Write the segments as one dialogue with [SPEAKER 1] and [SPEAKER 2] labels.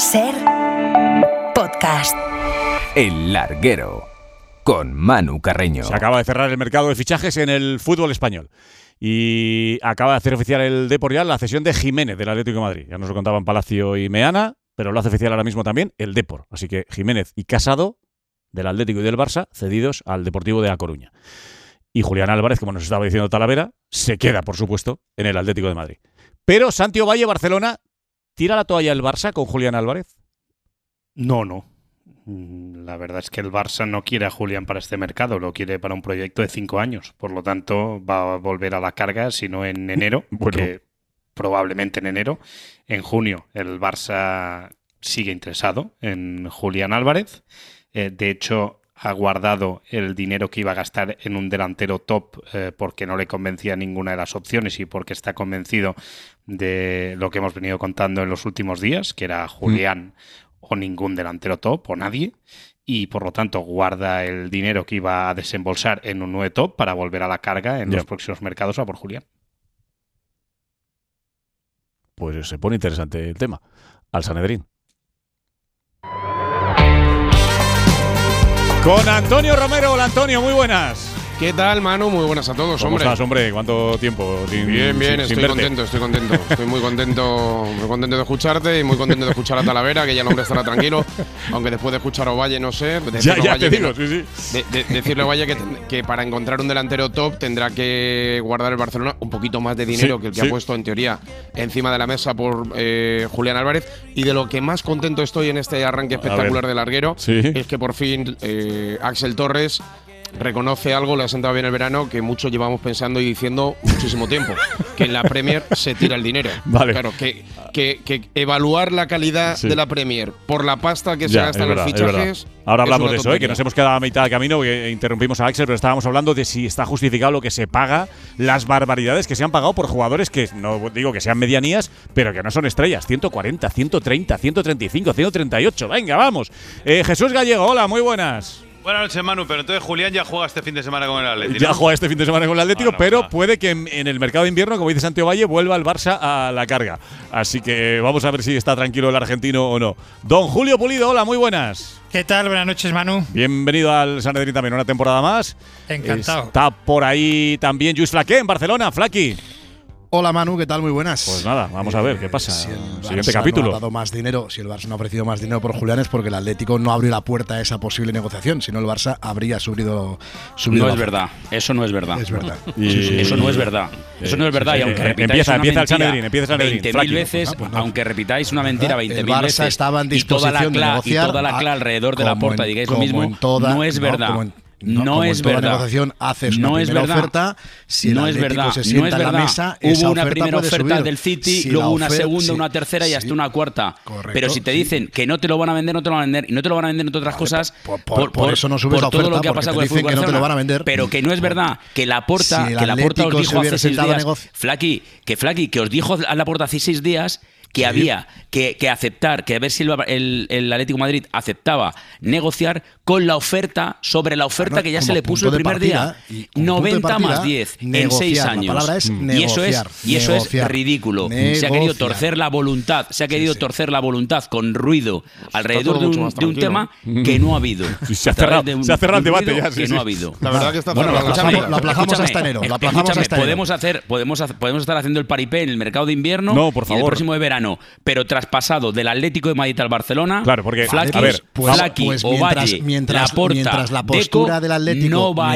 [SPEAKER 1] SER Podcast.
[SPEAKER 2] El Larguero, con Manu Carreño.
[SPEAKER 3] Se acaba de cerrar el mercado de fichajes en el fútbol español. Y acaba de hacer oficial el Depor ya la cesión de Jiménez del Atlético de Madrid. Ya nos lo contaban Palacio y Meana, pero lo hace oficial ahora mismo también el Depor. Así que Jiménez y Casado, del Atlético y del Barça, cedidos al Deportivo de A Coruña. Y Julián Álvarez, como nos estaba diciendo Talavera, se queda, por supuesto, en el Atlético de Madrid. Pero Santi Ovalle, Barcelona, ¿tira la toalla el Barça con Julián Álvarez?
[SPEAKER 4] No. La verdad es que el Barça no quiere a Julián para este mercado, lo quiere para un proyecto de 5 años. Por lo tanto, va a volver a la carga, si no en enero, porque probablemente en enero. En junio el Barça sigue interesado en Julián Álvarez. De hecho, ha guardado el dinero que iba a gastar en un delantero top porque no le convencía ninguna de las opciones y porque está convencido de lo que hemos venido contando en los últimos días, que era Julián o ningún delantero top o nadie, y por lo tanto guarda el dinero que iba a desembolsar en un 9 top para volver a la carga en los próximos mercados a por Julián.
[SPEAKER 3] Pues se pone interesante el tema. Al Sanedrín. Con Antonio Romero. Hola, Antonio, muy buenas.
[SPEAKER 5] ¿Qué tal, Manu? Muy buenas a todos,
[SPEAKER 3] ¿Cómo
[SPEAKER 5] hombre.
[SPEAKER 3] estás, hombre? ¿Cuánto tiempo?
[SPEAKER 5] Bien, estoy contento. Estoy muy contento de escucharte y muy contento de escuchar a Talavera, que ya el hombre estará tranquilo, aunque después de escuchar a Ovalle, no sé.
[SPEAKER 3] Ya te digo, sí.
[SPEAKER 5] Decirle a Ovalle que para encontrar un delantero top tendrá que guardar el Barcelona un poquito más de dinero que el que ha puesto, en teoría, encima de la mesa por Julián Álvarez. Y de lo que más contento estoy en este arranque espectacular de Larguero es que por fin Axel Torres reconoce algo, le ha sentado bien el verano, que muchos llevamos pensando y diciendo muchísimo tiempo, que en la Premier se tira el dinero.
[SPEAKER 3] Vale.
[SPEAKER 5] Claro, que evaluar la calidad de la Premier por la pasta que se gasta en los fichajes.
[SPEAKER 3] Ahora hablamos de eso, que nos hemos quedado a mitad de camino, porque interrumpimos a Axel, pero estábamos hablando de si está justificado lo que se paga, las barbaridades que se han pagado por jugadores que, no digo que sean medianías, pero que no son estrellas. 140, 130, 135, 138. Venga, vamos. Jesús Gallego, hola, muy buenas.
[SPEAKER 6] Buenas noches, Manu, pero entonces Julián ya juega este fin de semana con el Atlético.
[SPEAKER 3] Ya juega este fin de semana con el Atlético, pero puede que en el mercado de invierno, como dice Santi Ovalle, vuelva el Barça a la carga. Así que vamos a ver si está tranquilo el argentino o no. Don Julio Pulido, hola, muy buenas.
[SPEAKER 7] ¿Qué tal? Buenas noches, Manu.
[SPEAKER 3] Bienvenido al Sanedrín también, una temporada más.
[SPEAKER 7] Encantado.
[SPEAKER 3] Está por ahí también Lluís Flaqué en Barcelona. Flaqui.
[SPEAKER 8] Hola, Manu, ¿qué tal? Muy buenas.
[SPEAKER 3] Pues nada, vamos a ver qué pasa.
[SPEAKER 8] Si el
[SPEAKER 3] Siguiente
[SPEAKER 8] Barça
[SPEAKER 3] capítulo.
[SPEAKER 8] No ha dado más dinero, si el Barça no ha ofrecido más dinero por Julián es porque el Atlético no abrió la puerta a esa posible negociación, si no el Barça habría subido
[SPEAKER 9] No es verdad, eso no es verdad.
[SPEAKER 8] Es verdad.
[SPEAKER 9] Eso no es verdad. Eso no es verdad. Y aunque repitáis
[SPEAKER 3] empieza el Sanedrín,
[SPEAKER 9] 20.000 veces, aunque repitáis una mentira 20.000 veces,
[SPEAKER 8] estaba en disposición
[SPEAKER 9] de negociar, y toda la clave alrededor de la puerta digáis lo mismo, no es verdad. No es verdad.
[SPEAKER 8] Negociación haces
[SPEAKER 9] no
[SPEAKER 8] una
[SPEAKER 9] es
[SPEAKER 8] primera
[SPEAKER 9] verdad.
[SPEAKER 8] oferta. Si el
[SPEAKER 9] no es
[SPEAKER 8] Atlético
[SPEAKER 9] verdad.
[SPEAKER 8] se sienta
[SPEAKER 9] No es
[SPEAKER 8] en la
[SPEAKER 9] verdad.
[SPEAKER 8] mesa,
[SPEAKER 9] hubo una
[SPEAKER 8] oferta
[SPEAKER 9] primera
[SPEAKER 8] puede
[SPEAKER 9] oferta
[SPEAKER 8] subir.
[SPEAKER 9] del City,
[SPEAKER 8] Si
[SPEAKER 9] luego
[SPEAKER 8] la
[SPEAKER 9] una segunda, una tercera y hasta una cuarta.
[SPEAKER 8] Correcto,
[SPEAKER 9] pero si te dicen que no te lo van a vender, no te lo van a vender. Y no te lo van a vender entre otras cosas.
[SPEAKER 8] Por eso no subes la oferta,
[SPEAKER 9] todo lo que ha pasado con el
[SPEAKER 8] dicen
[SPEAKER 9] fútbol
[SPEAKER 8] que no te lo
[SPEAKER 9] Barcelona.
[SPEAKER 8] van a vender.
[SPEAKER 9] Pero que no es verdad. Que Laporta,
[SPEAKER 8] Si el
[SPEAKER 9] que Laporta os
[SPEAKER 8] Atlético
[SPEAKER 9] dijo
[SPEAKER 8] se hubiera
[SPEAKER 9] hace 6
[SPEAKER 8] sentado a
[SPEAKER 9] días. Flaqui, que os dijo a Laporta hace 6 días que había que aceptar, que a ver si el Atlético de Madrid aceptaba negociar con la oferta, sobre la oferta que ya se le puso el primer día. 90 más 10 en 6 años.
[SPEAKER 8] La palabra es negociar.
[SPEAKER 9] Y eso es ridículo. Se ha querido torcer la voluntad, torcer la voluntad con ruido alrededor de un tema que no ha habido.
[SPEAKER 3] Se ha cerrado el debate ya.
[SPEAKER 9] Que no ha habido.
[SPEAKER 5] La verdad que está
[SPEAKER 8] Bueno, lo aplazamos hasta enero.
[SPEAKER 9] Podemos estar haciendo el paripé en el mercado de invierno
[SPEAKER 3] por
[SPEAKER 9] y
[SPEAKER 3] favor.
[SPEAKER 9] el próximo de verano. Pero traspasado del Atlético de Madrid al Barcelona,
[SPEAKER 3] claro, porque
[SPEAKER 9] Flaqui, Ovalle,
[SPEAKER 8] mientras la postura del Atlético
[SPEAKER 9] no va a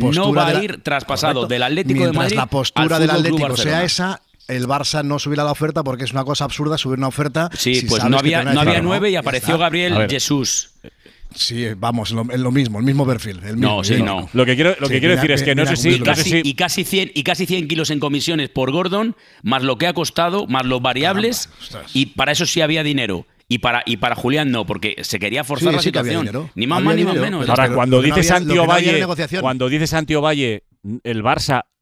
[SPEAKER 9] ir traspasado del Atlético de Madrid
[SPEAKER 8] la postura del Atlético sea
[SPEAKER 9] Barcelona.
[SPEAKER 8] esa. El Barça no subirá la oferta porque es una cosa absurda subir una oferta.
[SPEAKER 9] Sí,
[SPEAKER 8] si
[SPEAKER 9] pues
[SPEAKER 8] sabes
[SPEAKER 9] no
[SPEAKER 8] que
[SPEAKER 9] había 9 y apareció Gabriel Jesús.
[SPEAKER 8] Sí, vamos, lo mismo, el mismo perfil. El mismo,
[SPEAKER 9] no.
[SPEAKER 3] Lo que quiero decir es que no sé si…
[SPEAKER 9] Y casi 100 kilos en comisiones por Gordon, más lo que ha costado, más los variables, y para eso sí había dinero. Y para Julián no, porque se quería forzar la situación. Ni más ni más menos.
[SPEAKER 3] Ahora, cuando dice
[SPEAKER 8] no había
[SPEAKER 3] Santi Ovalle, el Barça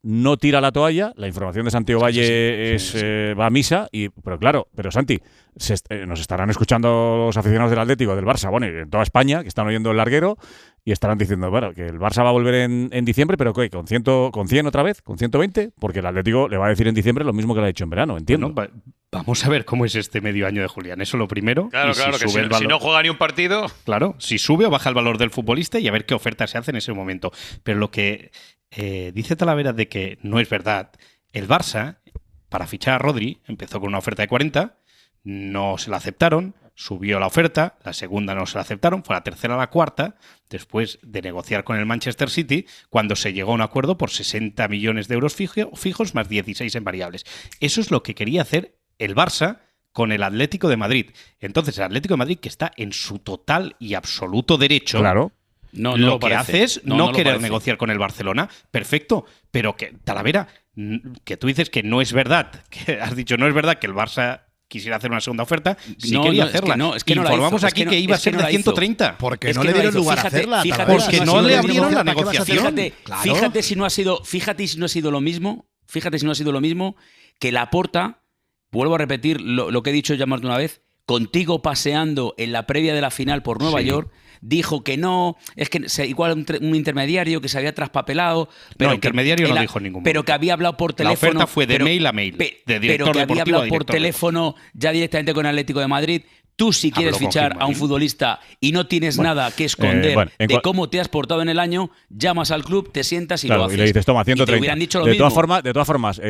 [SPEAKER 3] no tira la toalla. La información de Santiago Valle va a misa. Pero claro, Santi, nos estarán escuchando los aficionados del Atlético, del Barça, bueno, y en toda España, que están oyendo el larguero, y estarán diciendo, bueno, que el Barça va a volver en diciembre, pero ¿qué? ¿Con 100 otra vez? ¿Con 120? Porque el Atlético le va a decir en diciembre lo mismo que le ha dicho en verano, entiendo.
[SPEAKER 4] Bueno, vamos a ver cómo es este medio año de Julián. Eso lo primero.
[SPEAKER 6] Claro, claro, que si no juega ni un partido.
[SPEAKER 4] Claro, si sube o baja el valor del futbolista y a ver qué oferta se hace en ese momento. Pero lo que dice Talavera de que no es verdad, el Barça, para fichar a Rodri, empezó con una oferta de 40, no se la aceptaron, subió la oferta, la segunda no se la aceptaron, fue la tercera a la cuarta, después de negociar con el Manchester City, cuando se llegó a un acuerdo por 60 millones de euros fijos más 16 en variables. Eso es lo que quería hacer el Barça con el Atlético de Madrid. Entonces, el Atlético de Madrid, que está en su total y absoluto derecho,
[SPEAKER 3] claro,
[SPEAKER 4] lo que hace es no querer negociar con el Barcelona. Perfecto, pero que, Talavera, que tú dices que no es verdad, que has dicho no es verdad que el Barça quisiera hacer una segunda oferta, quería hacerla.
[SPEAKER 9] Es que
[SPEAKER 4] informamos aquí que iba a ser de 130.
[SPEAKER 8] Porque no le dieron lugar a hacerla.
[SPEAKER 4] Porque no le abrieron la negociación.
[SPEAKER 9] Fíjate si no ha sido lo mismo. Fíjate si no ha sido lo mismo que Laporta, vuelvo a repetir lo que he dicho ya más de una vez, contigo paseando en la previa de la final por Nueva York, dijo que no, es que igual un intermediario que se había traspapelado. Pero
[SPEAKER 4] no, intermediario no dijo ningún momento.
[SPEAKER 9] Pero que había hablado por teléfono.
[SPEAKER 4] La oferta fue de mail a mail, de director
[SPEAKER 9] pero que había hablado por
[SPEAKER 4] deportivo.
[SPEAKER 9] teléfono ya directamente con el Atlético de Madrid. Tú, si quieres fichar a un futbolista y no tienes nada que esconder de cómo te has portado en el año, llamas al club, te sientas y lo haces.
[SPEAKER 3] Y le dices, toma, 130.
[SPEAKER 9] Y te hubieran dicho lo
[SPEAKER 3] de
[SPEAKER 9] mismo.
[SPEAKER 3] todas formas,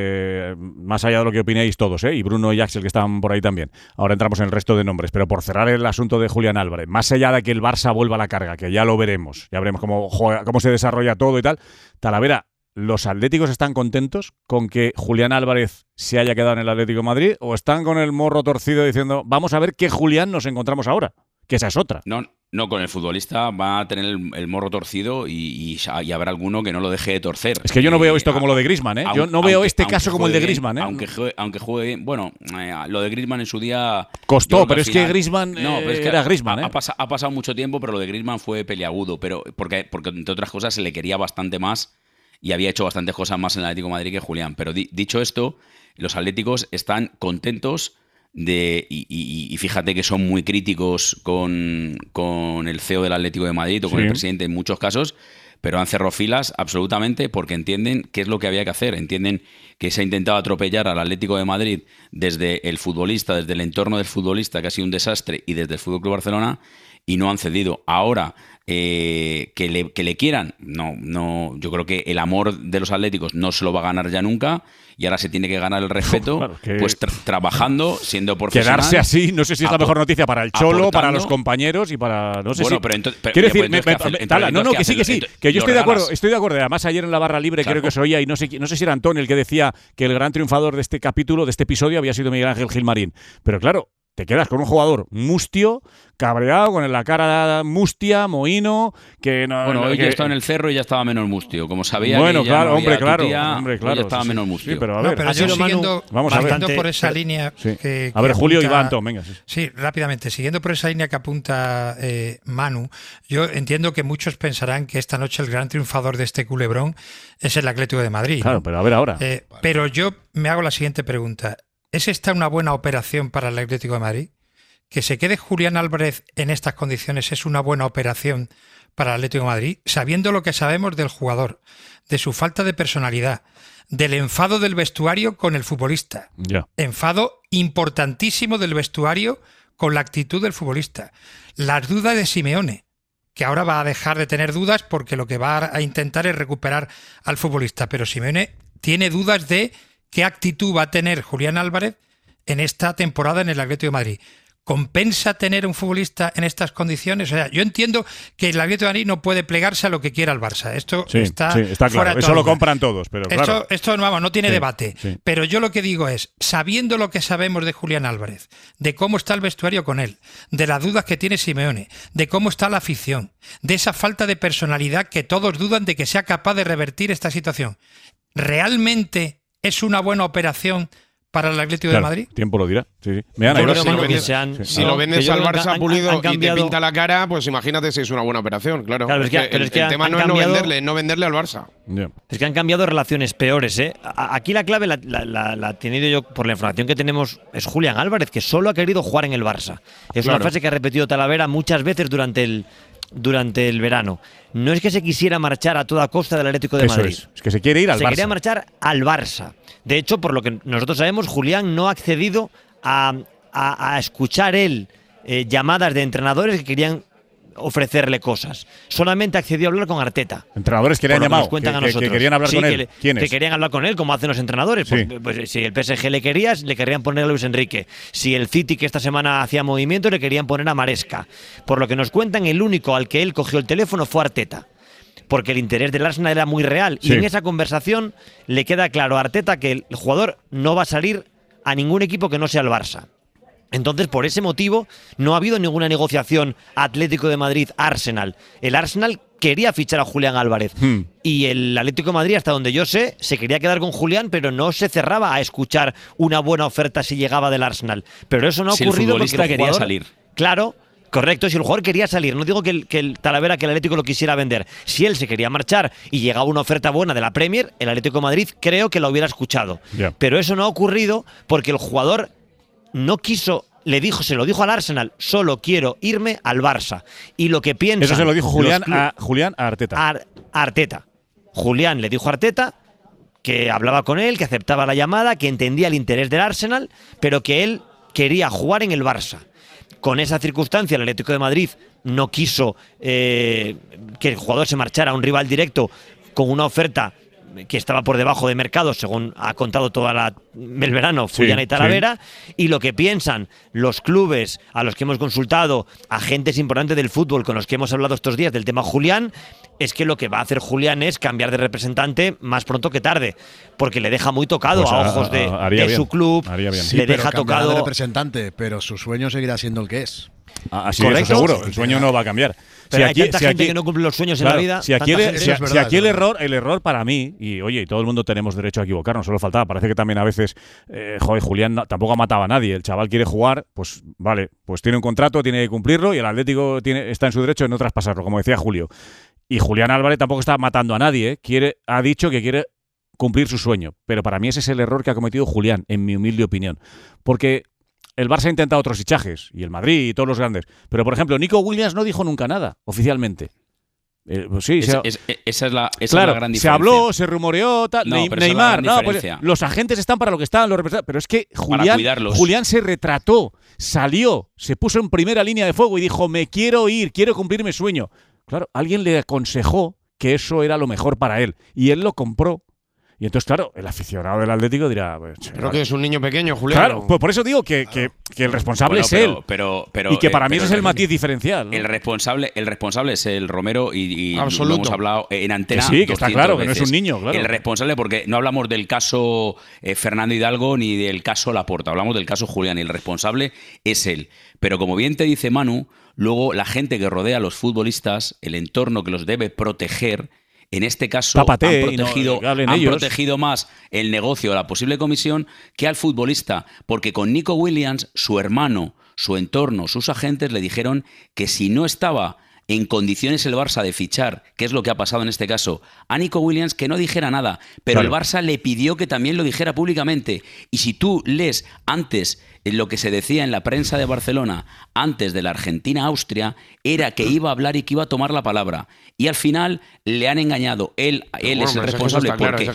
[SPEAKER 3] más allá de lo que opinéis todos, y Bruno y Axel, que están por ahí también, ahora entramos en el resto de nombres, pero por cerrar el asunto de Julián Álvarez, más allá de que el Barça vuelva a la carga, que ya lo veremos, ya veremos cómo se desarrolla todo y tal, Talavera, ¿los atléticos están contentos con que Julián Álvarez se haya quedado en el Atlético de Madrid o están con el morro torcido diciendo vamos a ver qué Julián nos encontramos ahora? Que esa es otra.
[SPEAKER 9] No, con el futbolista va a tener el morro torcido y habrá alguno que no lo deje de torcer.
[SPEAKER 3] Es que yo no veo esto como lo de Griezmann, ¿eh? Yo no veo este caso como el de Griezmann, ¿eh?
[SPEAKER 9] Aunque juegue bien. Bueno, lo de Griezmann en su día
[SPEAKER 3] costó, pero es que Griezmann era Griezmann, ¿eh?
[SPEAKER 9] Ha pasado mucho tiempo, pero lo de Griezmann fue peliagudo, pero porque entre otras cosas se le quería bastante más y había hecho bastantes cosas más en el Atlético de Madrid que Julián. Pero dicho esto, los atléticos están contentos y fíjate que son muy críticos con el CEO del Atlético de Madrid o con el presidente en muchos casos, pero han cerrado filas absolutamente porque entienden qué es lo que había que hacer. Entienden que se ha intentado atropellar al Atlético de Madrid desde el futbolista, desde el entorno del futbolista, que ha sido un desastre, y desde el FC Barcelona, y no han cedido. Ahora, que le quieran, no, yo creo que el amor de los atléticos no se lo va a ganar ya nunca, y ahora se tiene que ganar el respeto,
[SPEAKER 3] claro,
[SPEAKER 9] pues trabajando, siendo profesional.
[SPEAKER 3] Quedarse así, no sé si es la mejor noticia para el Cholo, para los compañeros y para, no sé si. Quiero decir, que sí, que yo estoy de acuerdo. Además, ayer en la barra libre creo que se oía, y no sé si era Antón el que decía que el gran triunfador de este capítulo, de este episodio, había sido Miguel Ángel Gilmarín. Pero claro, te quedas con un jugador mustio, cabreado, con la cara mustia, mohino, que no...
[SPEAKER 9] Bueno, hoy ya estaba en el Cerro y ya estaba menos mustio. Como sabía
[SPEAKER 3] bueno,
[SPEAKER 9] que ya
[SPEAKER 3] claro,
[SPEAKER 9] no había
[SPEAKER 3] claro,
[SPEAKER 9] ya estaba menos mustio.
[SPEAKER 3] Sí, pero a ver,
[SPEAKER 7] pero yo siguiendo
[SPEAKER 3] bastante
[SPEAKER 7] por esa línea que
[SPEAKER 3] a ver, Julio
[SPEAKER 7] apunta,
[SPEAKER 3] y Antón, venga.
[SPEAKER 7] Sí, rápidamente. Siguiendo por esa línea que apunta Manu, yo entiendo que muchos pensarán que esta noche el gran triunfador de este culebrón es el Atlético de Madrid.
[SPEAKER 3] Claro, pero a ver ahora.
[SPEAKER 7] Pero yo me hago la siguiente pregunta. ¿Es esta una buena operación para el Atlético de Madrid? ¿Que se quede Julián Álvarez en estas condiciones es una buena operación para el Atlético de Madrid? Sabiendo lo que sabemos del jugador, de su falta de personalidad, del enfado del vestuario con el futbolista. Enfado importantísimo del vestuario con la actitud del futbolista. Las dudas de Simeone, que ahora va a dejar de tener dudas porque lo que va a intentar es recuperar al futbolista. Pero Simeone tiene dudas de qué actitud va a tener Julián Álvarez en esta temporada en el Atlético de Madrid. ¿Compensa tener un futbolista en estas condiciones? O sea, yo entiendo que el Atlético de Madrid no puede plegarse a lo que quiera el Barça. Esto está
[SPEAKER 3] claro. Eso lo compran todos, pero claro.
[SPEAKER 7] Esto no tiene debate. Sí. Pero yo lo que digo es, sabiendo lo que sabemos de Julián Álvarez, de cómo está el vestuario con él, de las dudas que tiene Simeone, de cómo está la afición, de esa falta de personalidad que todos dudan de que sea capaz de revertir esta situación, ¿realmente es una buena operación para el Atlético de Madrid?
[SPEAKER 3] Tiempo lo dirá. Sí.
[SPEAKER 5] Si lo vendes al Barça Pulido y te pinta la cara, pues imagínate si es una buena operación, claro. El tema no es no venderle al Barça.
[SPEAKER 10] Yeah. Es que han cambiado relaciones peores, ¿eh? Aquí la clave la he tenido yo por la información que tenemos, es Julián Álvarez, que solo ha querido jugar en el Barça. Es una frase que ha repetido Talavera muchas veces durante el verano. No es que se quisiera marchar a toda costa del Atlético de Madrid.
[SPEAKER 3] Es que se quiere ir al Barça.
[SPEAKER 10] Se quería marchar al Barça. De hecho, por lo que nosotros sabemos, Julián no ha accedido a escuchar él llamadas de entrenadores que querían ofrecerle cosas. Solamente accedió a hablar con Arteta.
[SPEAKER 3] Entrenadores que le han llamado, que querían hablar con él.
[SPEAKER 10] ¿Quiénes? Que querían hablar con él, como hacen los entrenadores. Sí. Pues, si el PSG le querían poner a Luis Enrique. Si el City, que esta semana hacía movimiento, le querían poner a Maresca. Por lo que nos cuentan, el único al que él cogió el teléfono fue Arteta. Porque el interés del Arsenal era muy real. Sí. Y en esa conversación le queda claro a Arteta que el jugador no va a salir a ningún equipo que no sea el Barça. Entonces, por ese motivo, no ha habido ninguna negociación Atlético de Madrid-Arsenal. El Arsenal quería fichar a Julián Álvarez. Y el Atlético de Madrid, hasta donde yo sé, se quería quedar con Julián, pero no se cerraba a escuchar una buena oferta si llegaba del Arsenal. Pero eso no ha ocurrido porque el jugador
[SPEAKER 9] quería salir.
[SPEAKER 10] Claro. Correcto, si el jugador quería salir, no digo que el Talavera, que el Atlético lo quisiera vender. Si él se quería marchar y llegaba una oferta buena de la Premier, el Atlético de Madrid creo que lo hubiera escuchado. Yeah. Pero eso no ha ocurrido porque el jugador no quiso, se lo dijo al Arsenal, solo quiero irme al Barça. Y lo que piensa…
[SPEAKER 3] Eso se lo dijo Julián a Arteta.
[SPEAKER 10] Arteta. Julián le dijo a Arteta que hablaba con él, que aceptaba la llamada, que entendía el interés del Arsenal, pero que él quería jugar en el Barça. Con esa circunstancia, el Atlético de Madrid no quiso que el jugador se marchara a un rival directo con una oferta que estaba por debajo de mercado, según ha contado todo el verano Fullana y Talavera, y lo que piensan los clubes a los que hemos consultado, agentes importantes del fútbol con los que hemos hablado estos días del tema Julián, es que lo que va a hacer Julián es cambiar de representante más pronto que tarde, porque le deja muy tocado a ojos de su club,
[SPEAKER 8] sí, le deja tocado de representante, pero su sueño seguirá siendo el que es.
[SPEAKER 3] Así es, seguro, el sueño no va a cambiar.
[SPEAKER 10] Pero hay tanta gente que no cumple los sueños en la vida.
[SPEAKER 3] Si aquí el error para mí, y oye, y todo el mundo tenemos derecho a equivocarnos, solo faltaba. Parece que también a veces, Julián tampoco ha matado a nadie. El chaval quiere jugar, pues vale, pues tiene un contrato, tiene que cumplirlo y el Atlético está en su derecho de no traspasarlo, como decía Julio. Y Julián Álvarez tampoco está matando a nadie, ha dicho que quiere cumplir su sueño. Pero para mí ese es el error que ha cometido Julián, en mi humilde opinión. Porque el Barça ha intentado otros fichajes, y el Madrid y todos los grandes. Pero, por ejemplo, Nico Williams no dijo nunca nada, oficialmente. Pues sí,
[SPEAKER 9] esa es la gran diferencia.
[SPEAKER 3] Se habló, se rumoreó, Neymar. Pues los agentes están para lo que están, los representantes. Pero es que Julián se retrató, salió, se puso en primera línea de fuego y dijo: me quiero ir, quiero cumplir mi sueño. Claro, alguien le aconsejó que eso era lo mejor para él. Y él lo compró. Y entonces, claro, el aficionado del Atlético dirá… Pues,
[SPEAKER 5] creo que es un niño pequeño, Julián.
[SPEAKER 3] Claro, pues por eso digo que el responsable es él. Y que para mí ese es el matiz diferencial, ¿no?
[SPEAKER 9] El responsable es el Romero y lo hemos hablado en antena.
[SPEAKER 3] Sí, que está claro, que no es un niño, claro.
[SPEAKER 9] El responsable, porque no hablamos del caso Fernando Hidalgo ni del caso Laporta, hablamos del caso Julián, y el responsable es él. Pero como bien te dice Manu, luego la gente que rodea a los futbolistas, el entorno que los debe proteger, en este caso han protegido más el negocio, la posible comisión, que al futbolista. Porque con Nico Williams, su hermano, su entorno, sus agentes le dijeron que si no estaba en condiciones el Barça de fichar, que es lo que ha pasado en este caso, a Nico Williams, que no dijera nada. Pero el Barça le pidió que también lo dijera públicamente. Y si tú lees antes lo que se decía en la prensa de Barcelona, antes de la Argentina-Austria, era que iba a hablar y que iba a tomar la palabra. Y al final le han engañado. Él es el responsable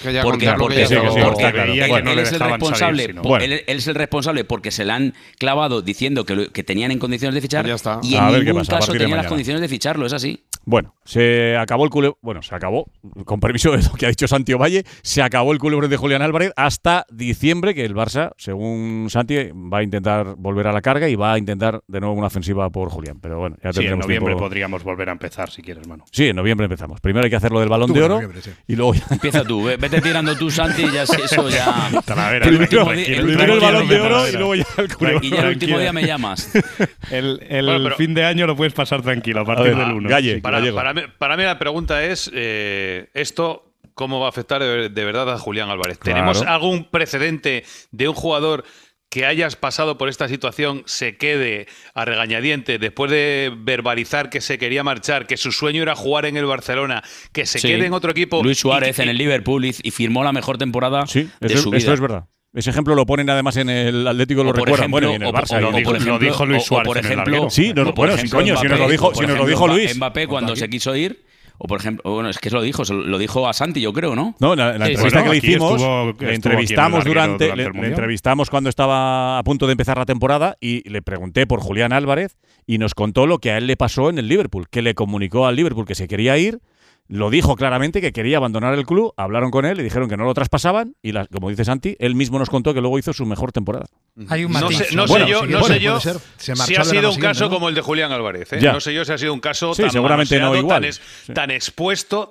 [SPEAKER 9] él es el responsable porque se le han clavado diciendo que tenían en condiciones de fichar y en ningún caso tenía las condiciones de ficharlo, es así.
[SPEAKER 3] Bueno, se acabó el culebrón. Bueno, se acabó, con permiso de lo que ha dicho Santi Ovalle, se acabó el culebrón de Julián Álvarez hasta diciembre, que el Barça, según Santi, va a intentar volver a la carga y va a intentar de nuevo una ofensiva por Julián. Pero bueno, ya tendremos
[SPEAKER 4] en noviembre
[SPEAKER 3] tiempo.
[SPEAKER 4] Podríamos volver a empezar, si quieres, mano.
[SPEAKER 3] Sí, en noviembre empezamos. Primero hay que hacer lo del Balón de Oro y luego ya…
[SPEAKER 9] Empieza tú, vete tirando tú, Santi, y ya eso ya…
[SPEAKER 3] Primero el Balón de Oro y luego ya el culebrón.
[SPEAKER 9] Y ya el último día me llamas.
[SPEAKER 4] El fin de año lo puedes pasar tranquilo a partir del 1.
[SPEAKER 6] Para mí la pregunta es, esto cómo va a afectar de verdad a Julián Álvarez. Claro. ¿Tenemos algún precedente de un jugador que hayas pasado por esta situación se quede a regañadientes después de verbalizar que se quería marchar, que su sueño era jugar en el Barcelona, que se quede en otro equipo?
[SPEAKER 9] Luis Suárez en el Liverpool y firmó la mejor temporada de su vida.
[SPEAKER 3] Eso es verdad. Ese ejemplo lo ponen además en el Atlético, lo recuerdan. Bueno, y en el Barça.
[SPEAKER 4] Lo dijo Luis Suárez.
[SPEAKER 9] Por ejemplo,
[SPEAKER 3] sí, coño, si nos lo dijo Luis.
[SPEAKER 9] Mbappé cuando se quiso ir. O por ejemplo, bueno, es que lo dijo a Santi, yo creo, ¿no?
[SPEAKER 3] No, la entrevista que le hicimos, le entrevistamos le entrevistamos cuando estaba a punto de empezar la temporada y le pregunté por Julián Álvarez y nos contó lo que a él le pasó en el Liverpool, que le comunicó al Liverpool que se quería ir, lo dijo claramente que quería abandonar el club, hablaron con él, le dijeron que no lo traspasaban y, como dice Santi, él mismo nos contó que luego hizo su mejor temporada.
[SPEAKER 7] Hay un matiz.
[SPEAKER 6] No sé yo si ha sido un caso como el de Julián Álvarez. No sé yo si ha sido un caso tan
[SPEAKER 3] seguramente no igual.
[SPEAKER 6] Tan expuesto,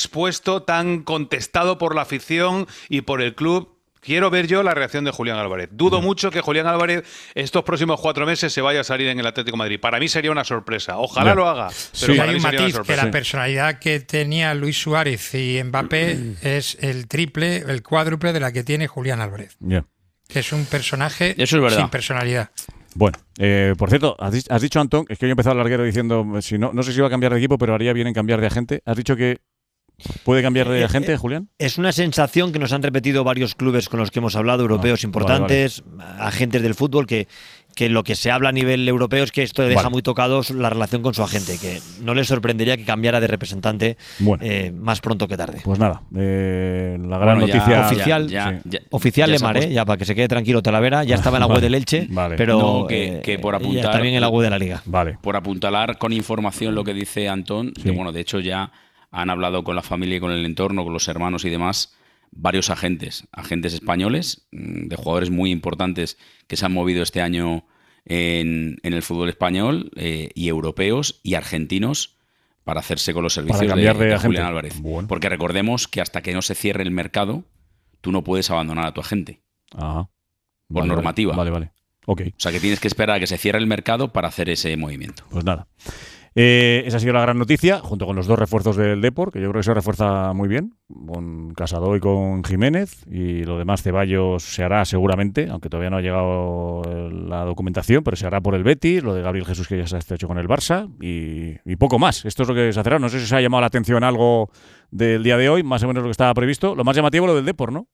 [SPEAKER 6] tan contestado por la afición y por el club. Quiero ver yo la reacción de Julián Álvarez. Dudo mucho que Julián Álvarez estos próximos 4 meses se vaya a salir en el Atlético de Madrid. Para mí sería una sorpresa. Ojalá lo haga. Pero
[SPEAKER 7] hay un matiz, que la personalidad que tenía Luis Suárez y Mbappé es el triple, el cuádruple de la que tiene Julián Álvarez. Que es un personaje sin personalidad.
[SPEAKER 3] Bueno, por cierto, has dicho, Antón, es que yo he empezado al larguero diciendo, no sé si iba a cambiar de equipo, pero haría bien en cambiar de agente. Has dicho que ¿puede cambiar de agente, Julián?
[SPEAKER 10] Es una sensación que nos han repetido varios clubes con los que hemos hablado, europeos importantes, agentes del fútbol, que lo que se habla a nivel europeo es que esto deja muy tocados la relación con su agente, que no le sorprendería que cambiara de representante más pronto que tarde.
[SPEAKER 3] Pues nada, la gran noticia
[SPEAKER 10] oficial Lemar, ya para que se quede tranquilo Talavera, ya estaba en la web del Elche, pero
[SPEAKER 9] no, que por apuntar,
[SPEAKER 10] también en la web de la Liga.
[SPEAKER 9] Por apuntalar con información lo que dice Antón, que bueno, de hecho ya han hablado con la familia y con el entorno, con los hermanos y demás, varios agentes españoles, de jugadores muy importantes que se han movido este año en el fútbol español, y europeos y argentinos para hacerse con los servicios de Julián Álvarez. Bueno. Porque recordemos que hasta que no se cierre el mercado, tú no puedes abandonar a tu agente. Por normativa.
[SPEAKER 3] Vale. Okay.
[SPEAKER 9] O sea que tienes que esperar a que se cierre el mercado para hacer ese movimiento.
[SPEAKER 3] Pues nada. Esa ha sido la gran noticia, junto con los 2 refuerzos del Depor, que yo creo que se refuerza muy bien, con Casado y con Jiménez, y lo demás Ceballos se hará seguramente, aunque todavía no ha llegado la documentación, pero se hará por el Betis, lo de Gabriel Jesús que ya se ha hecho con el Barça, y poco más. Esto es lo que se hacerá. No sé si os ha llamado la atención algo del día de hoy, más o menos lo que estaba previsto. Lo más llamativo lo del Depor, ¿no?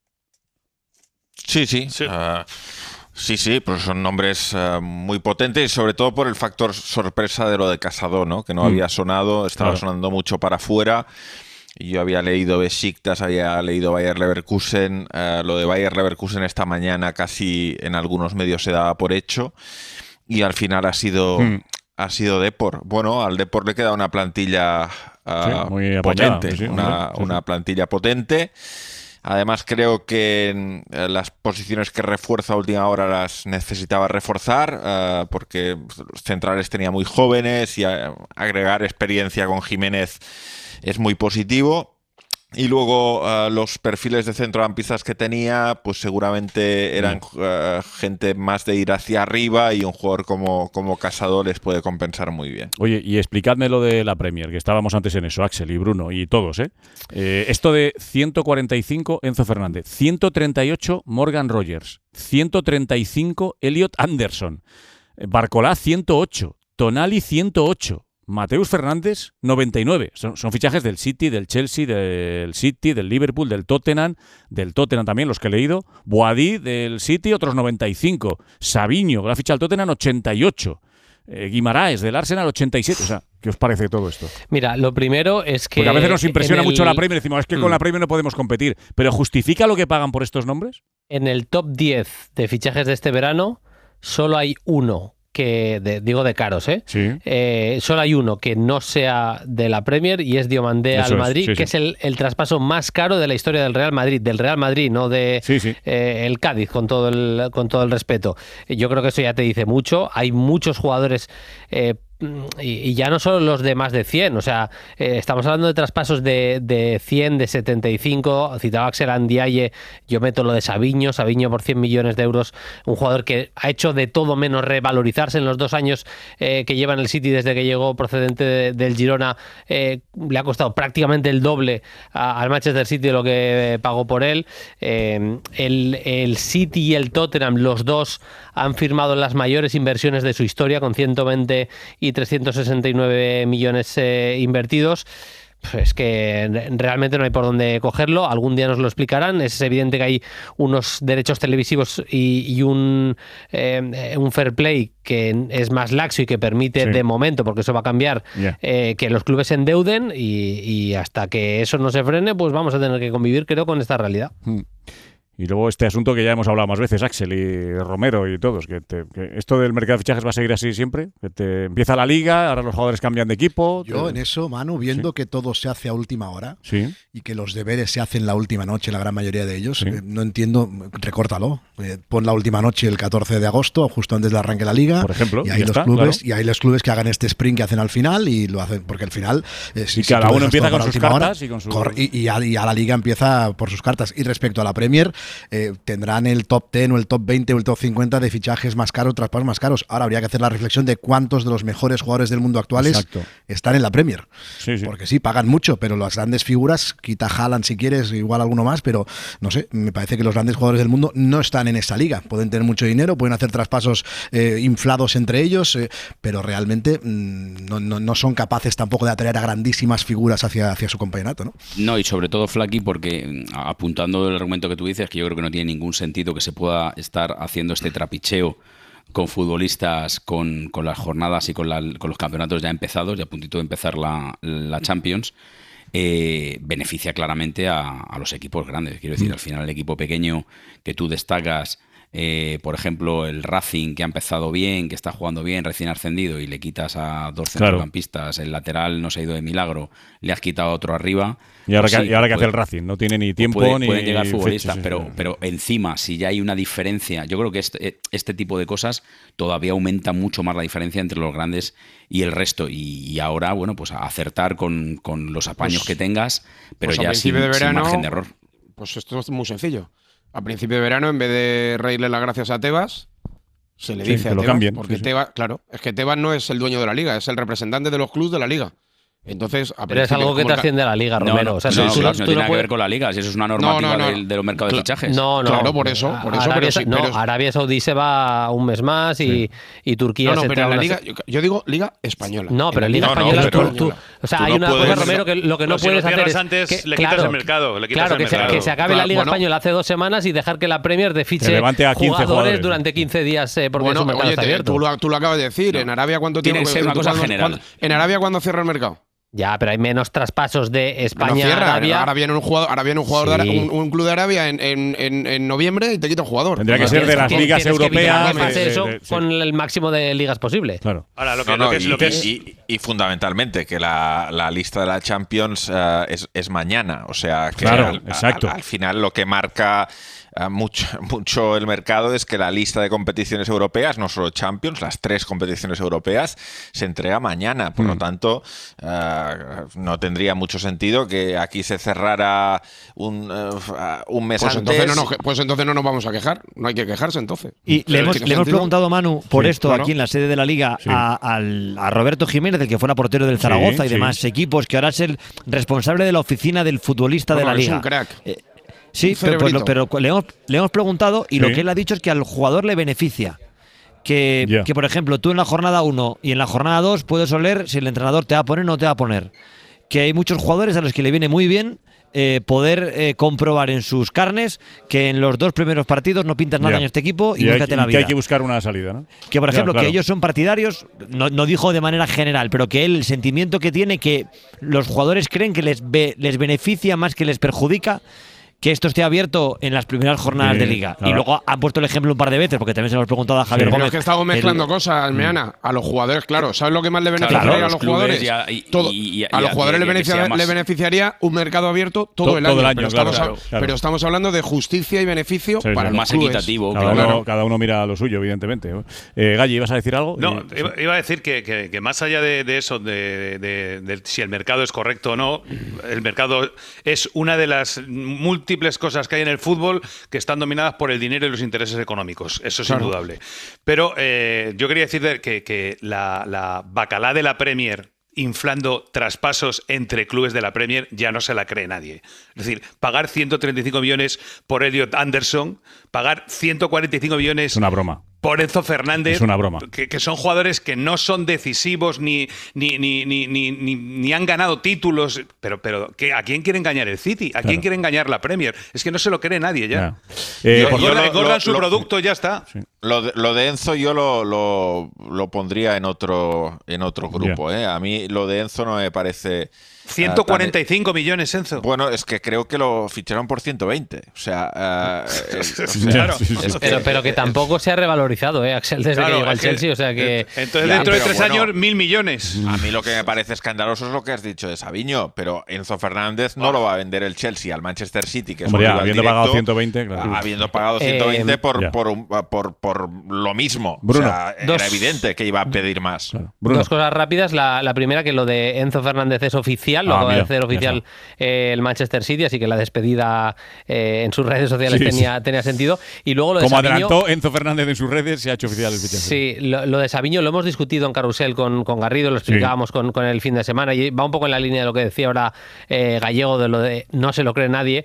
[SPEAKER 11] Sí. Sí, pues son nombres muy potentes y sobre todo por el factor sorpresa de lo de Casado, ¿no? Que no había sonado, estaba sonando mucho para afuera. Yo había leído Besiktas, había leído Bayer Leverkusen. Lo de Bayer Leverkusen esta mañana casi en algunos medios se daba por hecho y al final ha sido Depor. Bueno, al Depor le queda una plantilla
[SPEAKER 3] muy
[SPEAKER 11] potente,
[SPEAKER 3] apoyada,
[SPEAKER 11] una plantilla potente. Además, creo que las posiciones que refuerza a última hora las necesitaba reforzar, porque los centrales tenía muy jóvenes y agregar experiencia con Jiménez es muy positivo. Y luego los perfiles de centrocampistas que tenía, pues seguramente eran gente más de ir hacia arriba y un jugador como Casado les puede compensar muy bien.
[SPEAKER 3] Oye, y explicadme lo de la Premier, que estábamos antes en eso, Axel y Bruno y todos, esto de 145 Enzo Fernández, 138 Morgan Rogers, 135 Elliot Anderson, Barcolá 108, Tonali 108. Mateus Fernández, 99. Son fichajes del City, del Chelsea, del City, del Liverpool, del Tottenham también, los que he leído. Boadí del City, otros 95. Savinho, que la ficha del Tottenham, 88. Guimaraes del Arsenal, 87. O sea, ¿qué os parece todo esto?
[SPEAKER 12] Mira, lo primero es que...
[SPEAKER 3] Porque a veces nos impresiona mucho la Premier, decimos, es que con la Premier no podemos competir. ¿Pero justifica lo que pagan por estos nombres?
[SPEAKER 12] En el top 10 de fichajes de este verano, solo hay uno digo de caros, solo hay uno que no sea de la Premier y es Diomandé al Madrid, que es el traspaso más caro de la historia del Real Madrid, no de el Cádiz, con todo el respeto. Yo creo que eso ya te dice mucho. Hay muchos jugadores y ya no solo los de más de 100, o sea, estamos hablando de traspasos de 100, de 75, citaba Axel Ndiaye, yo meto lo de Savinho por 100 millones de euros, un jugador que ha hecho de todo menos revalorizarse en los 2 años que lleva en el City desde que llegó procedente del Girona, le ha costado prácticamente el doble al Manchester City de lo que pagó por él. El City y el Tottenham, los dos han firmado las mayores inversiones de su historia, con 120 y 369 millones invertidos. Es que realmente no hay por dónde cogerlo. Algún día nos lo explicarán. Es evidente que hay unos derechos televisivos y un fair play que es más laxo y que permite, de momento, porque eso va a cambiar, que los clubes se endeuden, y hasta que eso no se frene, pues vamos a tener que convivir, creo, con esta realidad.
[SPEAKER 3] Y luego este asunto que ya hemos hablado más veces, Axel y Romero y todos, que esto del mercado de fichajes va a seguir así siempre, que empieza la liga, ahora los jugadores cambian de equipo.
[SPEAKER 8] Yo en eso, Manu, viendo que todo se hace a última hora y que los deberes se hacen la última noche, la gran mayoría de ellos, no entiendo, recórtalo, pon la última noche el 14 de agosto, justo antes del arranque de la liga,
[SPEAKER 3] por ejemplo,
[SPEAKER 8] y hay los clubes que hagan este sprint que hacen al final, y lo hacen porque al final
[SPEAKER 3] y cada uno empieza con sus cartas
[SPEAKER 8] y ya la liga empieza por sus cartas. Y respecto a la Premier, tendrán el top 10 o el top 20 o el top 50 de fichajes más caros, traspasos más caros. Ahora habría que hacer la reflexión de cuántos de los mejores jugadores del mundo actuales están en la Premier. Porque sí, pagan mucho, pero las grandes figuras, quita Haaland si quieres, igual alguno más, pero no sé, me parece que los grandes jugadores del mundo no están en esa liga. Pueden tener mucho dinero, pueden hacer traspasos inflados entre ellos, pero realmente no son capaces tampoco de atraer a grandísimas figuras hacia su campeonato, ¿no?
[SPEAKER 9] No, y sobre todo, Flaky, porque apuntando el argumento que tú dices, que yo creo que no tiene ningún sentido que se pueda estar haciendo este trapicheo con futbolistas con las jornadas y con los campeonatos ya empezados, ya a puntito de empezar la Champions. Beneficia claramente a los equipos grandes. Quiero decir, al final el equipo pequeño que tú destacas, por ejemplo, el Racing, que ha empezado bien, que está jugando bien, recién ascendido, y le quitas a 2 centrocampistas, el lateral no se ha ido de milagro, le has quitado a otro arriba.
[SPEAKER 3] Y ahora, que hace el Racing, no tiene ni tiempo ni
[SPEAKER 9] pueden llegar futbolistas,
[SPEAKER 3] fechas,
[SPEAKER 9] pero encima, si ya hay una diferencia, yo creo que este tipo de cosas todavía aumenta mucho más la diferencia entre los grandes y el resto. Y ahora, bueno, pues a acertar con los apaños que tengas, pero ya sin margen de error.
[SPEAKER 5] Pues esto es muy sencillo. A principio de verano, en vez de reírle las gracias a Tebas, se le dice a Tebas, cambien, porque Tebas, claro, es que Tebas no es el dueño de la liga, es el representante de los clubes de la liga. Entonces,
[SPEAKER 12] pero es algo que te asciende a la liga, Romero.
[SPEAKER 9] No tiene nada que ver con la liga, si eso es una normativa de los mercados de fichajes.
[SPEAKER 5] Claro, por eso.
[SPEAKER 12] Arabia Saudí se va un mes más y Turquía se
[SPEAKER 5] pero en la liga, yo digo liga española.
[SPEAKER 12] No, pero en liga española o sea, hay una cosa, Romero, que lo que no puedes hacer es
[SPEAKER 6] antes le quitas el mercado.
[SPEAKER 12] Que se acabe la liga española hace 2 semanas y dejar que la Premier te fiche jugadores durante 15 días porque su mercado está abierto.
[SPEAKER 5] Tú lo acabas de decir. En Arabia, ¿cuánto tiempo?
[SPEAKER 9] Tiene que ser una cosa general.
[SPEAKER 5] En Arabia, ¿cuándo cierra el mercado?
[SPEAKER 12] Ya, pero hay menos traspasos de España a Arabia.
[SPEAKER 5] Ahora viene un jugador, un club de Arabia en noviembre y te quita un jugador.
[SPEAKER 3] Tendría que ser de las ligas europeas.
[SPEAKER 12] Que pase eso con el máximo de ligas posible.
[SPEAKER 3] Claro.
[SPEAKER 6] Ahora,
[SPEAKER 11] y fundamentalmente que la lista de la Champions es mañana. O sea, que al final lo que marca mucho el mercado es que la lista de competiciones europeas, no solo Champions, las 3 competiciones europeas, se entrega mañana. Por lo tanto, no tendría mucho sentido que aquí se cerrara un mes antes.
[SPEAKER 5] Pues entonces no nos vamos a quejar. No hay que quejarse entonces.
[SPEAKER 10] Y le hemos preguntado, Manu, por esto aquí en la sede de la Liga a Roberto Jiménez, el que fuera portero del Zaragoza y demás equipos, que ahora es el responsable de la oficina del futbolista de la Liga.
[SPEAKER 5] Es un crack.
[SPEAKER 10] Sí, pero le hemos preguntado y lo que él ha dicho es que al jugador le beneficia. Que, por ejemplo, tú en la jornada 1 y en la jornada 2 puedes oler si el entrenador te va a poner o no te va a poner. Que hay muchos jugadores a los que le viene muy bien poder comprobar en sus carnes que en los 2 primeros partidos no pintas nada en este equipo y búscate la vida.
[SPEAKER 3] Que hay que buscar una salida, ¿no?
[SPEAKER 10] Que, por ejemplo, que ellos son partidarios, no dijo de manera general, pero que él, el sentimiento que tiene, que los jugadores creen que les beneficia más que les perjudica, que esto esté abierto en las primeras jornadas de Liga.
[SPEAKER 3] Claro.
[SPEAKER 10] Y luego han puesto el ejemplo un par de veces, porque también se lo hemos preguntado a Javier
[SPEAKER 5] Pero
[SPEAKER 10] Gómez.
[SPEAKER 5] es que estamos mezclando cosas, Meana. A los jugadores, claro. ¿Sabes lo que más le beneficiaría a los jugadores? A los jugadores le beneficiaría un mercado abierto todo el año. Pero estamos hablando de justicia y beneficio para los
[SPEAKER 9] más
[SPEAKER 5] clubes.
[SPEAKER 9] equitativo.
[SPEAKER 3] Cada uno mira lo suyo, evidentemente. Galli, ¿ibas a decir algo?
[SPEAKER 6] No, iba a decir que más allá de eso, de si el mercado es correcto o no, el mercado es una de las múltiples cosas que hay en el fútbol que están dominadas por el dinero y los intereses económicos. Eso es indudable. Pero yo quería decir que la bacalá de la Premier inflando traspasos entre clubes de la Premier ya no se la cree nadie. Es decir, pagar 135 millones por Elliot Anderson, pagar 145 millones…
[SPEAKER 3] Es una broma.
[SPEAKER 6] Por Enzo Fernández,
[SPEAKER 3] es una broma.
[SPEAKER 6] Que son jugadores que no son decisivos ni han ganado títulos. Pero ¿a quién quiere engañar el City? ¿A quién quiere engañar la Premier? Es que no se lo cree nadie ya. Engordan su producto y ya está.
[SPEAKER 11] Sí. Lo de Enzo yo lo pondría en otro grupo. A mí lo de Enzo no me parece…
[SPEAKER 6] 145 millones, Enzo.
[SPEAKER 11] Bueno, es que creo que lo ficharon por 120. O sea,
[SPEAKER 6] claro.
[SPEAKER 12] Pero que tampoco se ha revalorizado, Axel, desde que llegó al Chelsea. O sea que…
[SPEAKER 6] Entonces, dentro de 3 años, 1.000 millones.
[SPEAKER 11] A mí lo que me parece escandaloso es lo que has dicho de Savinho, pero Enzo Fernández no lo va a vender el Chelsea al Manchester City, que es
[SPEAKER 3] habiendo pagado 120, claro.
[SPEAKER 11] Habiendo pagado 120 por lo mismo.
[SPEAKER 3] Bruno,
[SPEAKER 11] o sea, era evidente que iba a pedir más.
[SPEAKER 3] Claro.
[SPEAKER 12] Dos cosas rápidas. La primera, que lo de Enzo Fernández es oficial. Lo acaba de hacer oficial el Manchester City, así que la despedida en sus redes sociales tenía sentido. Y luego lo de
[SPEAKER 3] Como
[SPEAKER 12] Savinho,
[SPEAKER 3] adelantó Enzo Fernández en sus redes, se ha hecho oficial el fichaje.
[SPEAKER 12] Sí, lo de Savinho lo hemos discutido en Carrusel con Garrido, lo explicábamos con el fin de semana, y va un poco en la línea de lo que decía ahora Gallego, de lo de no se lo cree nadie.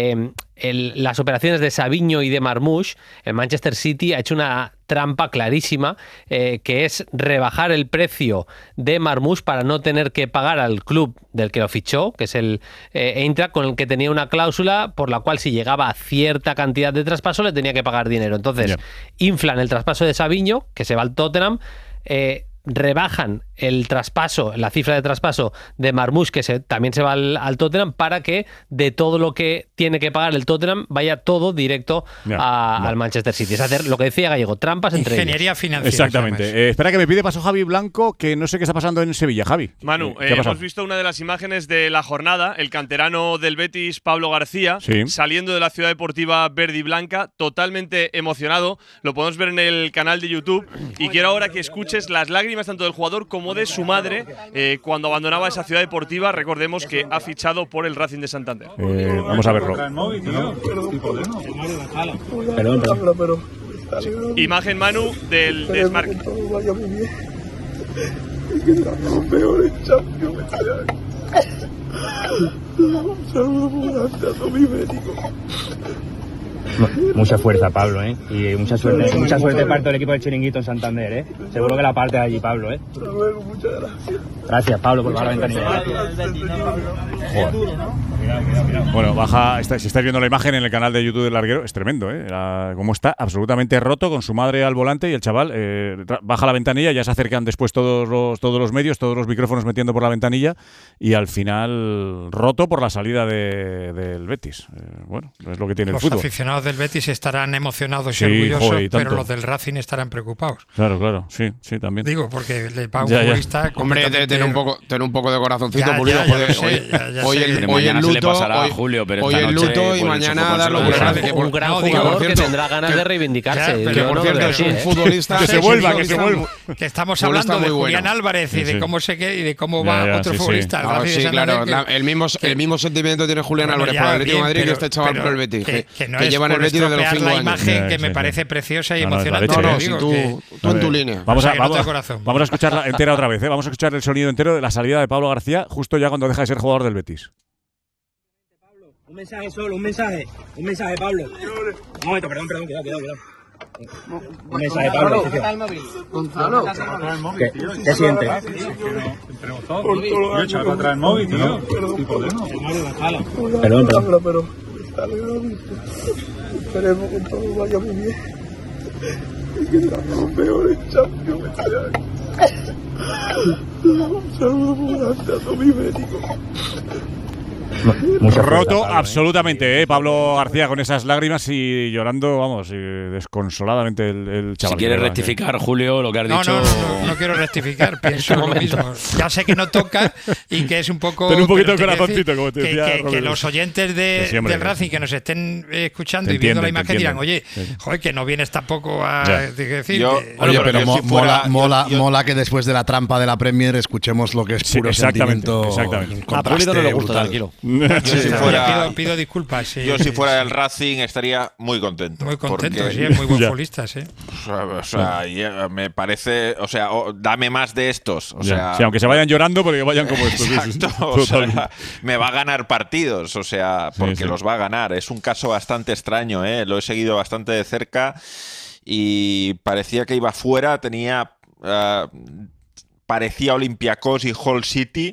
[SPEAKER 12] Las operaciones de Savinho y de Marmoush, el Manchester City ha hecho una trampa clarísima, que es rebajar el precio de Marmoush para no tener que pagar al club del que lo fichó, que es el Eintracht, con el que tenía una cláusula por la cual si llegaba a cierta cantidad de traspaso le tenía que pagar dinero. Entonces, inflan el traspaso de Savinho, que se va al Tottenham, rebajan el traspaso, la cifra de traspaso de Marmoush, que también se va al Tottenham, para que de todo lo que tiene que pagar el Tottenham vaya todo directo al Manchester City. Es hacer lo que decía Gallego, trampas entre
[SPEAKER 7] ingeniería financiera.
[SPEAKER 3] Exactamente. Espera que me pide paso Javi Blanco, que no sé qué está pasando en Sevilla. Javi.
[SPEAKER 13] Manu, hemos visto una de las imágenes de la jornada, el canterano del Betis, Pablo García, saliendo de la ciudad deportiva verde y blanca, totalmente emocionado. Lo podemos ver en el canal de YouTube, y quiero ahora que escuches las lágrimas tanto del jugador como de su madre cuando abandonaba esa ciudad deportiva. Recordemos que ha fichado por el Racing de Santander.
[SPEAKER 3] Vamos a verlo.
[SPEAKER 13] Perdón. Imagen, Manu, del desmarque.
[SPEAKER 14] Mucha fuerza, Pablo, y mucha suerte para todo el equipo del Chiringuito en Santander, Seguro que la parte de allí, Pablo, Muchas gracias. Gracias, Pablo, por bajar la ventanilla.
[SPEAKER 3] Bueno, si estáis viendo la imagen en el canal de YouTube del Larguero, es tremendo, Como está absolutamente roto, con su madre al volante, y el chaval baja la ventanilla, ya se acercan después todos los medios, todos los micrófonos metiendo por la ventanilla, y al final roto por la salida del Betis. Bueno, es lo que tiene el fútbol.
[SPEAKER 7] Los aficionados del Betis estarán emocionados y orgullosos, pero los del Racing estarán preocupados.
[SPEAKER 3] Claro, sí, también.
[SPEAKER 7] Digo, porque le va un futbolista…
[SPEAKER 5] Hombre, ten un poco de corazoncito, Pulido. Hoy el luto,
[SPEAKER 9] pasará a Julio, pero
[SPEAKER 5] hoy el luto y mañana darlo por grande.
[SPEAKER 12] Un gran jugador que tendrá ganas de reivindicarse.
[SPEAKER 5] Que por cierto es un futbolista…
[SPEAKER 3] Que se vuelva.
[SPEAKER 7] Que estamos hablando de Julián Álvarez y de cómo de cómo va otro futbolista.
[SPEAKER 5] Sí, claro. El mismo sentimiento tiene Julián Álvarez por el Atlético de Madrid que este chaval por el Betis. Que lleva en el Betis desde los 5
[SPEAKER 7] la
[SPEAKER 5] años.
[SPEAKER 7] imagen que me parece preciosa y emocionante.
[SPEAKER 5] Tú en tu línea.
[SPEAKER 3] Vamos a escucharla entera otra vez. Vamos a escuchar el sonido entero de la salida de Pablo García, justo ya cuando deja de ser jugador del Betis.
[SPEAKER 14] Un mensaje solo, un mensaje, Pablo. Un momento, perdón, cuidado. Un mensaje, Pablo.
[SPEAKER 15] Gonzalo.
[SPEAKER 14] ¿Qué sientes?
[SPEAKER 15] Yo echaba para atrás el móvil, tío.
[SPEAKER 14] Perdón.
[SPEAKER 15] Pero esperemos que todo vaya muy bien. Y que seamos peores Champions. Un saludo muy grande a todo mi médico.
[SPEAKER 3] Roto absolutamente, Pablo García, con esas lágrimas y llorando, vamos, desconsoladamente el chaval.
[SPEAKER 9] Si quieres rectificar, Julio, lo que has dicho.
[SPEAKER 7] No quiero rectificar, pienso lo mismo. Ya sé que no toca y que es un poco.
[SPEAKER 3] Ten un poquito de corazoncito, como te decía.
[SPEAKER 7] Que los oyentes del Racing que nos estén escuchando y viendo la imagen dirán, oye, joder, que no vienes tampoco a decir.
[SPEAKER 8] Oye, pero mola que después de la trampa de la Premier escuchemos lo que es puro sentimiento.
[SPEAKER 10] Exactamente. A Pulito no le gusta, tranquilo.
[SPEAKER 7] Pido disculpas.
[SPEAKER 11] Yo si fuera del Racing estaría muy contento.
[SPEAKER 7] Muy contento, sí, es muy buen futbolista, sí.
[SPEAKER 11] O sea, me parece, o sea, dame más de estos. O sea,
[SPEAKER 3] sí, aunque se vayan llorando, pero que vayan como estos.
[SPEAKER 11] Exacto, o sea, me va a ganar partidos, o sea, porque los va a ganar. Es un caso bastante extraño, lo he seguido bastante de cerca y parecía que iba fuera, parecía Olympiacos y Hull City.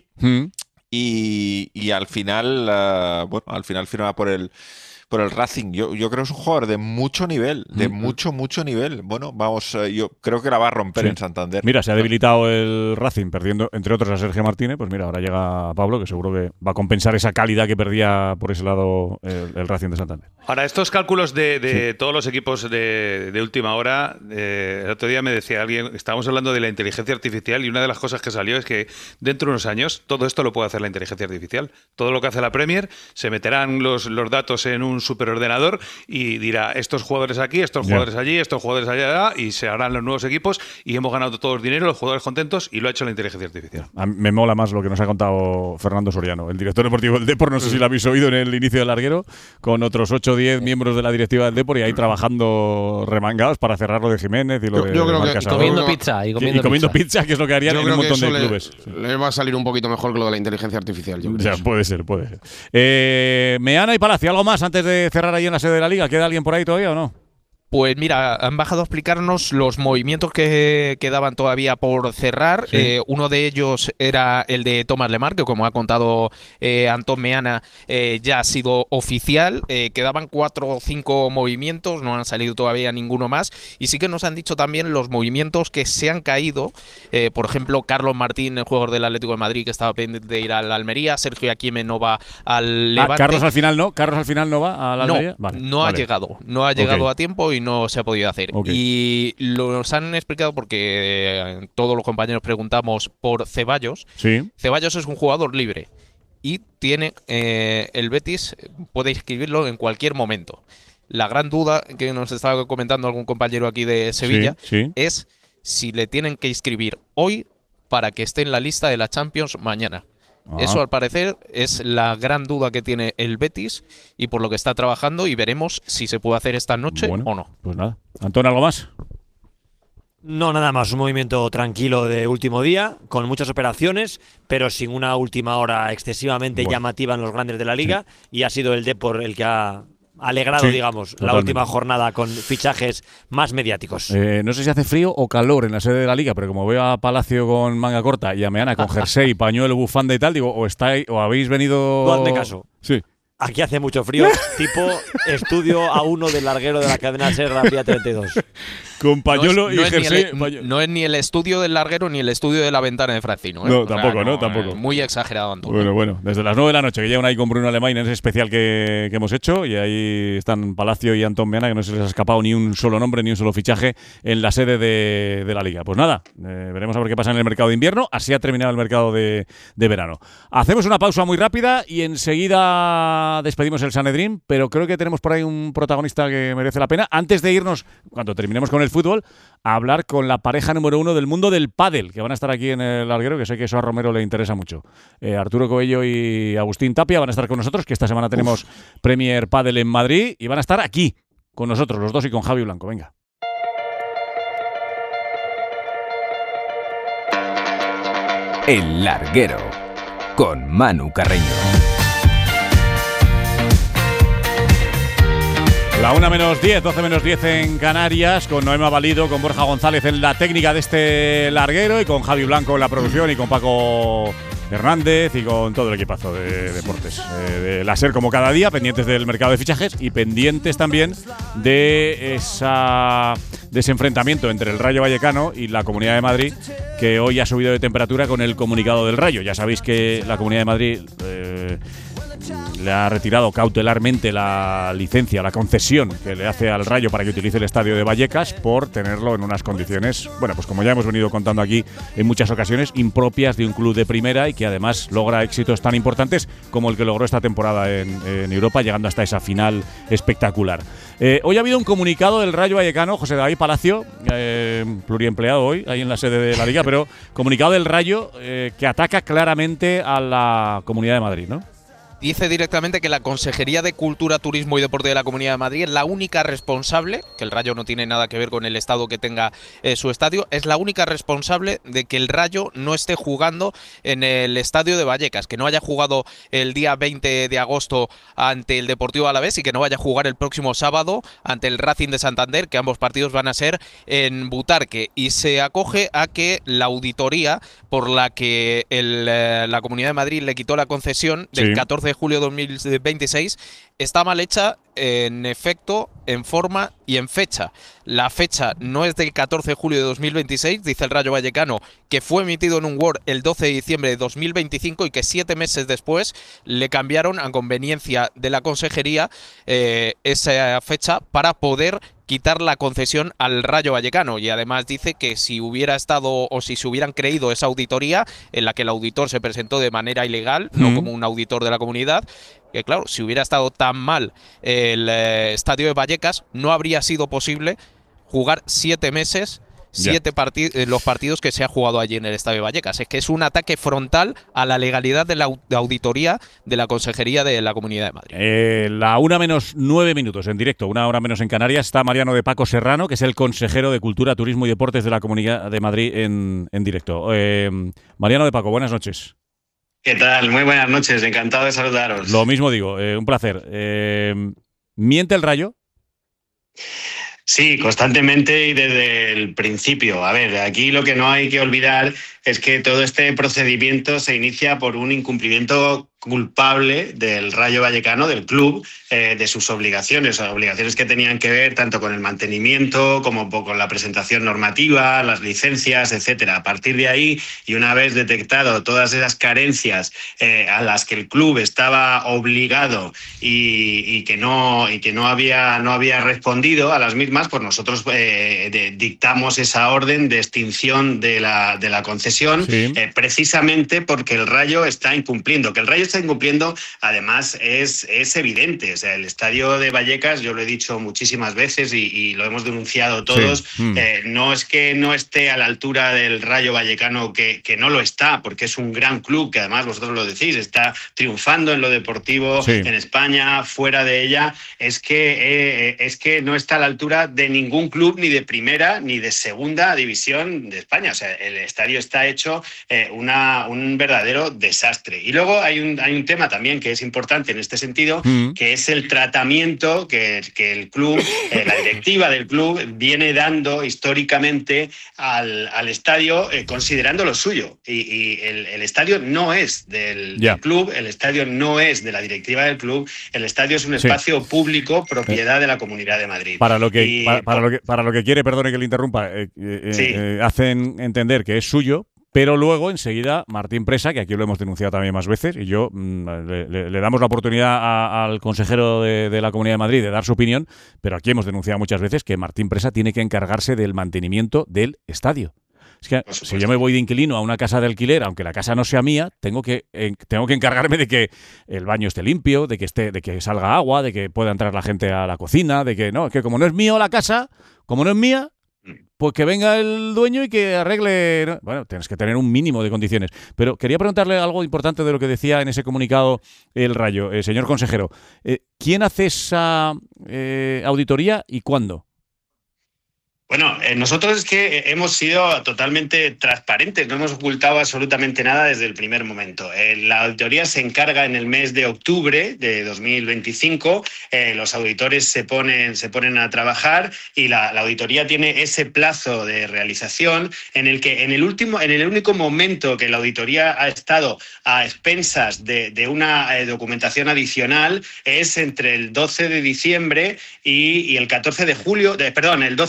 [SPEAKER 11] Y al final, al final firma por el Racing. Yo creo que es un jugador de mucho nivel, de mucho nivel. Bueno, vamos, yo creo que la va a romper en Santander.
[SPEAKER 3] Mira, se ha debilitado el Racing perdiendo, entre otros, a Sergio Martínez. Pues mira, ahora llega Pablo, que seguro que va a compensar esa calidad que perdía por ese lado el Racing de Santander.
[SPEAKER 6] Ahora, estos cálculos de todos los equipos de última hora, el otro día me decía alguien, estábamos hablando de la inteligencia artificial y una de las cosas que salió es que dentro de unos años todo esto lo puede hacer la inteligencia artificial. Todo lo que hace la Premier, se meterán los datos en un superordenador y dirá estos jugadores aquí, estos jugadores allí, estos jugadores allá, y se harán los nuevos equipos y hemos ganado todos dinero, los jugadores contentos, y lo ha hecho la inteligencia artificial.
[SPEAKER 3] A mí me mola más lo que nos ha contado Fernando Soriano, el director deportivo del Depor. No sé si lo habéis oído en el inicio del larguero, con otros 8 o 10 miembros de la directiva del Depor y ahí trabajando remangados para cerrar lo de Jiménez y lo de
[SPEAKER 12] Marc Casado. Comiendo pizza.
[SPEAKER 3] Y comiendo pizza, que es lo que harían en un montón de clubes.
[SPEAKER 5] Le va a salir un poquito mejor que lo de la inteligencia artificial. Yo creo.
[SPEAKER 3] O sea, puede ser. Meana y Palacio, ¿algo más antes de cerrar ahí en la sede de la Liga? ¿Queda alguien por ahí todavía o no?
[SPEAKER 16] Pues mira, han bajado a explicarnos los movimientos que quedaban todavía por cerrar. Sí. Uno de ellos era el de Thomas Lemar, que como ha contado Antón Meana, ya ha sido oficial. Quedaban 4 o 5 movimientos, no han salido todavía ninguno más. Y sí que nos han dicho también los movimientos que se han caído. Por ejemplo, Carlos Martín, el jugador del Atlético de Madrid, que estaba pendiente de ir al Almería. Sergio Aquime no va al Levante.
[SPEAKER 3] Carlos al final no va al Almería.
[SPEAKER 16] No ha llegado a tiempo y no se ha podido hacer. Y nos han explicado porque todos los compañeros preguntamos por Ceballos.
[SPEAKER 3] Sí.
[SPEAKER 16] Ceballos es un jugador libre y tiene el Betis puede inscribirlo en cualquier momento. La gran duda que nos estaba comentando algún compañero aquí de Sevilla es si le tienen que inscribir hoy para que esté en la lista de la Champions mañana. Eso, al parecer, es la gran duda que tiene el Betis y por lo que está trabajando, y veremos si se puede hacer esta noche o no.
[SPEAKER 3] Pues nada. Antón, ¿algo más?
[SPEAKER 10] No, nada más. Un movimiento tranquilo de último día, con muchas operaciones, pero sin una última hora excesivamente llamativa en los grandes de la Liga, y ha sido el Depor el que ha alegrado, digamos, totalmente, la última jornada con fichajes más mediáticos.
[SPEAKER 3] No sé si hace frío o calor en la sede de la Liga, pero como veo a Palacio con manga corta y a Meana con jersey, pañuelo, bufanda y tal, digo, o habéis venido…
[SPEAKER 10] No hazme caso.
[SPEAKER 3] Sí.
[SPEAKER 10] Aquí hace mucho frío, tipo estudio A1 del larguero de la cadena SER la vía 32.
[SPEAKER 3] Con pañuelo y jersey.
[SPEAKER 16] No es ni el estudio del larguero ni el estudio de la ventana de Francino.
[SPEAKER 3] No, tampoco.
[SPEAKER 16] Muy exagerado, Antonio.
[SPEAKER 3] Bueno, desde las 9 de la noche que llegan ahí con Bruno Alemán en ese especial que hemos hecho, y ahí están Palacio y Antón Meana, que no se les ha escapado ni un solo nombre, ni un solo fichaje en la sede de la Liga. Pues nada, veremos a ver qué pasa en el mercado de invierno. Así ha terminado el mercado de verano. Hacemos una pausa muy rápida y enseguida despedimos el Sanedrín, pero creo que tenemos por ahí un protagonista que merece la pena. Antes de irnos, cuando terminemos con el fútbol, a hablar con la pareja número 1 del mundo del pádel, que van a estar aquí en el larguero, que sé que eso a Romero le interesa mucho. Arturo Coello y Agustín Tapia van a estar con nosotros, que esta semana tenemos Premier Pádel en Madrid, y van a estar aquí con nosotros, los dos, y con Javi Blanco. Venga.
[SPEAKER 2] El larguero, con Manu Carreño.
[SPEAKER 3] La 1 menos 10, 12 menos 10 en Canarias, con Noema Valido, con Borja González en la técnica de este larguero, y con Javi Blanco en la producción, y con Paco Hernández y con todo el equipazo de deportes de la SER, como cada día, pendientes del mercado de fichajes y pendientes también de ese enfrentamiento entre el Rayo Vallecano y la Comunidad de Madrid, que hoy ha subido de temperatura con el comunicado del Rayo. Ya sabéis que la Comunidad de Madrid le ha retirado cautelarmente la licencia, la concesión que le hace al Rayo para que utilice el estadio de Vallecas por tenerlo en unas condiciones, bueno, pues como ya hemos venido contando aquí en muchas ocasiones, impropias de un club de primera y que además logra éxitos tan importantes como el que logró esta temporada en Europa, llegando hasta esa final espectacular. Hoy ha habido un comunicado del Rayo Vallecano, José David Palacio, pluriempleado hoy, ahí en la sede de la Liga, pero comunicado del Rayo que ataca claramente a la Comunidad de Madrid, ¿no?
[SPEAKER 16] Dice directamente que la Consejería de Cultura, Turismo y Deporte de la Comunidad de Madrid es la única responsable, que el Rayo no tiene nada que ver con el estado que tenga su estadio, es la única responsable de que el Rayo no esté jugando en el estadio de Vallecas, que no haya jugado el día 20 de agosto ante el Deportivo Alavés y que no vaya a jugar el próximo sábado ante el Racing de Santander, que ambos partidos van a ser en Butarque. Y se acoge a que la auditoría por la que la Comunidad de Madrid le quitó la concesión del 14 de julio de 2026 está mal hecha en efecto, en forma y en fecha. La fecha no es del 14 de julio de 2026, dice el Rayo Vallecano, que fue emitido en un Word el 12 de diciembre de 2025 y que 7 meses después le cambiaron a conveniencia de la consejería esa fecha para poder quitar la concesión al Rayo Vallecano. Y además dice que si hubiera estado o si se hubieran creído esa auditoría en la que el auditor se presentó de manera ilegal, no como un auditor de la comunidad, que claro, si hubiera estado tan mal el estadio de Vallecas, no habría sido posible jugar 7 meses, los partidos que se ha jugado allí en el estadio de Vallecas. Es que es un ataque frontal a la legalidad de la auditoría de la Consejería de la Comunidad de Madrid.
[SPEAKER 3] La 1:09 en directo, 1 hora menos en Canarias, está Mariano de Paco Serrano, que es el consejero de Cultura, Turismo y Deportes de la Comunidad de Madrid en directo. Mariano de Paco, buenas noches.
[SPEAKER 17] ¿Qué tal? Muy buenas noches, encantado de saludaros.
[SPEAKER 3] Lo mismo digo, un placer. ¿Miente el Rayo?
[SPEAKER 17] Sí, constantemente y desde el principio. A ver, aquí lo que no hay que olvidar es que todo este procedimiento se inicia por un incumplimiento culpable del Rayo Vallecano, del club, de sus obligaciones que tenían que ver tanto con el mantenimiento como con la presentación normativa, las licencias, etcétera. A partir de ahí, y una vez detectado todas esas carencias a las que el club estaba obligado y que no había respondido a las mismas, pues nosotros dictamos esa orden de extinción de la concesión, precisamente porque el Rayo está incumpliendo. Que el Rayo está incumpliendo, además, es evidente. O sea, el estadio de Vallecas, yo lo he dicho muchísimas veces y lo hemos denunciado todos, no es que no esté a la altura del Rayo Vallecano, que no lo está, porque es un gran club, que además vosotros lo decís, está triunfando en lo deportivo en España, fuera de ella. Es que no está a la altura de ningún club, ni de primera ni de segunda división de España. O sea, el estadio está hecho un verdadero desastre. Y luego hay un tema también que es importante en este sentido, que es el tratamiento que el club, la directiva del club, viene dando históricamente al estadio, considerando lo suyo. Y el estadio no es del club, el estadio no es de la directiva del club, el estadio es un espacio público, propiedad de la Comunidad de Madrid.
[SPEAKER 3] Para lo que quiere, perdone que le interrumpa, hacen entender que es suyo, pero luego enseguida Martín Presa, que aquí lo hemos denunciado también más veces, y yo le damos la oportunidad al consejero de la Comunidad de Madrid de dar su opinión, pero aquí hemos denunciado muchas veces que Martín Presa tiene que encargarse del mantenimiento del estadio. Es que si yo me voy de inquilino a una casa de alquiler, aunque la casa no sea mía, tengo que encargarme de que el baño esté limpio, de que salga agua, de que pueda entrar la gente a la cocina, de que no, que como no es mío la casa, como no es mía, pues que venga el dueño y que arregle. Bueno, tienes que tener un mínimo de condiciones. Pero quería preguntarle algo importante de lo que decía en ese comunicado el Rayo. Señor consejero, ¿quién hace esa auditoría y cuándo?
[SPEAKER 17] Bueno, nosotros es que hemos sido totalmente transparentes, no hemos ocultado absolutamente nada desde el primer momento. La auditoría se encarga en el mes de octubre de 2025, los auditores se ponen a trabajar y la auditoría tiene ese plazo de realización en el que en el único momento que la auditoría ha estado a expensas de una documentación adicional es entre el 12 de diciembre y el 14 de julio, el 12 de junio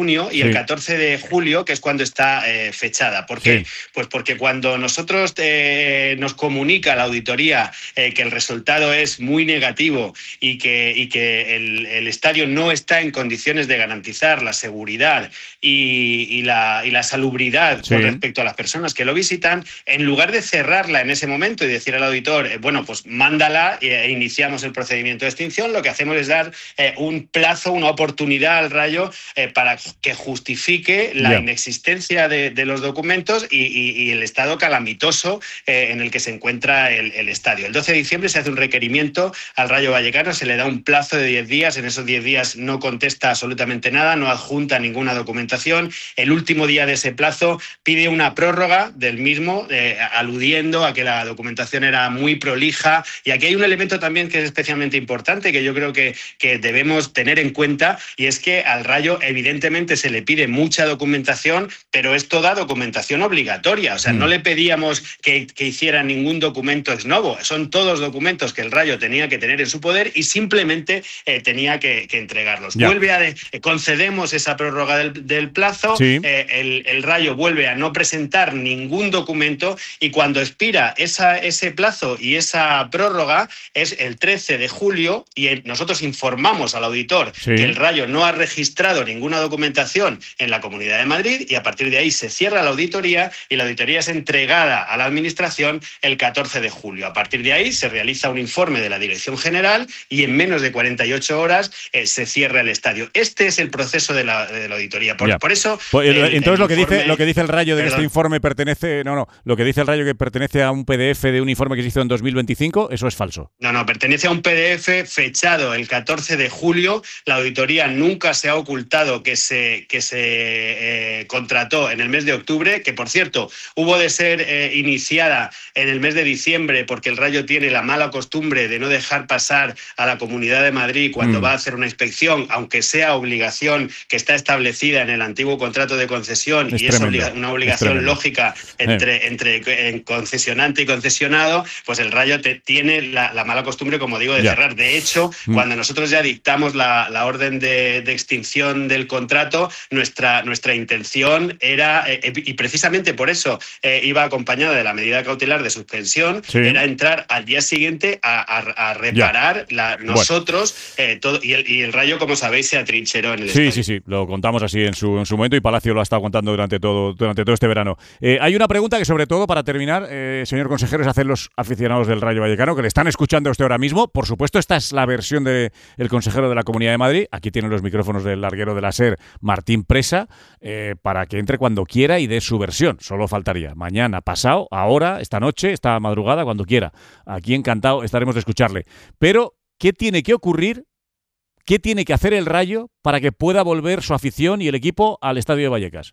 [SPEAKER 17] junio y el 14 de julio, que es cuando está fechada. ¿Por qué? Pues porque cuando nosotros nos comunica la auditoría que el resultado es muy negativo y que el estadio no está en condiciones de garantizar la seguridad y la salubridad con respecto a las personas que lo visitan, en lugar de cerrarla en ese momento y decir al auditor, bueno, pues mándala e iniciamos el procedimiento de extinción, lo que hacemos es dar un plazo, una oportunidad al Rayo para que justifique la inexistencia de los documentos y el estado calamitoso en el que se encuentra el estadio. El 12 de diciembre se hace un requerimiento al Rayo Vallecano, se le da un plazo de 10 días, en esos 10 días no contesta absolutamente nada, no adjunta ninguna documentación. El último día de ese plazo pide una prórroga del mismo, aludiendo a que la documentación era muy prolija. Y aquí hay un elemento también que es especialmente importante, que yo creo que debemos tener en cuenta, y es que al Rayo evidentemente se le pide mucha documentación, pero es toda documentación obligatoria. O sea, no le pedíamos que hiciera ningún documento ex novo. Son todos documentos que el Rayo tenía que tener en su poder y simplemente tenía que entregarlos. Concedemos esa prórroga del plazo, el Rayo vuelve a no presentar ningún documento y cuando expira ese plazo y esa prórroga es el 13 de julio y nosotros informamos al auditor que el Rayo no ha registrado ninguna documentación en la Comunidad de Madrid y a partir de ahí se cierra la auditoría y la auditoría es entregada a la Administración el 14 de julio. A partir de ahí se realiza un informe de la Dirección General y en menos de 48 horas se cierra el estadio. Este es el proceso de la auditoría. Por eso...
[SPEAKER 3] Entonces lo que dice el Rayo de que este informe pertenece... lo que dice el Rayo que pertenece a un PDF de un informe que se hizo en 2025, eso es falso.
[SPEAKER 17] No, pertenece a un PDF fechado el 14 de julio. La auditoría nunca se ha ocultado que se contrató en el mes de octubre, que por cierto hubo de ser iniciada en el mes de diciembre porque el Rayo tiene la mala costumbre de no dejar pasar a la Comunidad de Madrid cuando va a hacer una inspección, aunque sea obligación que está establecida en el antiguo contrato de concesión y es una obligación lógica entre concesionante y concesionado, pues el Rayo tiene la mala costumbre, como digo, de cerrar. De hecho, cuando nosotros ya dictamos la orden de extinción del contrato, nuestra intención era, y precisamente por eso iba acompañada de la medida cautelar de suspensión, era entrar al día siguiente a reparar nosotros todo, y el Rayo, como sabéis, se atrincheró en el estadio.
[SPEAKER 3] Sí, lo contamos así en su momento y Palacio lo ha estado contando durante todo este verano. Hay una pregunta que, sobre todo, para terminar, señor consejero, es hacer los aficionados del Rayo Vallecano que le están escuchando a usted ahora mismo. Por supuesto, esta es la versión del consejero de la Comunidad de Madrid. Aquí tienen los micrófonos del larguero de la SER, Martín Presa, para que entre cuando quiera y dé su versión. Solo faltaría. Mañana, pasado, ahora, esta noche, esta madrugada, cuando quiera. Aquí encantado estaremos de escucharle. Pero, ¿qué tiene que ocurrir? ¿Qué tiene que hacer el Rayo para que pueda volver su afición y el equipo al Estadio de Vallecas?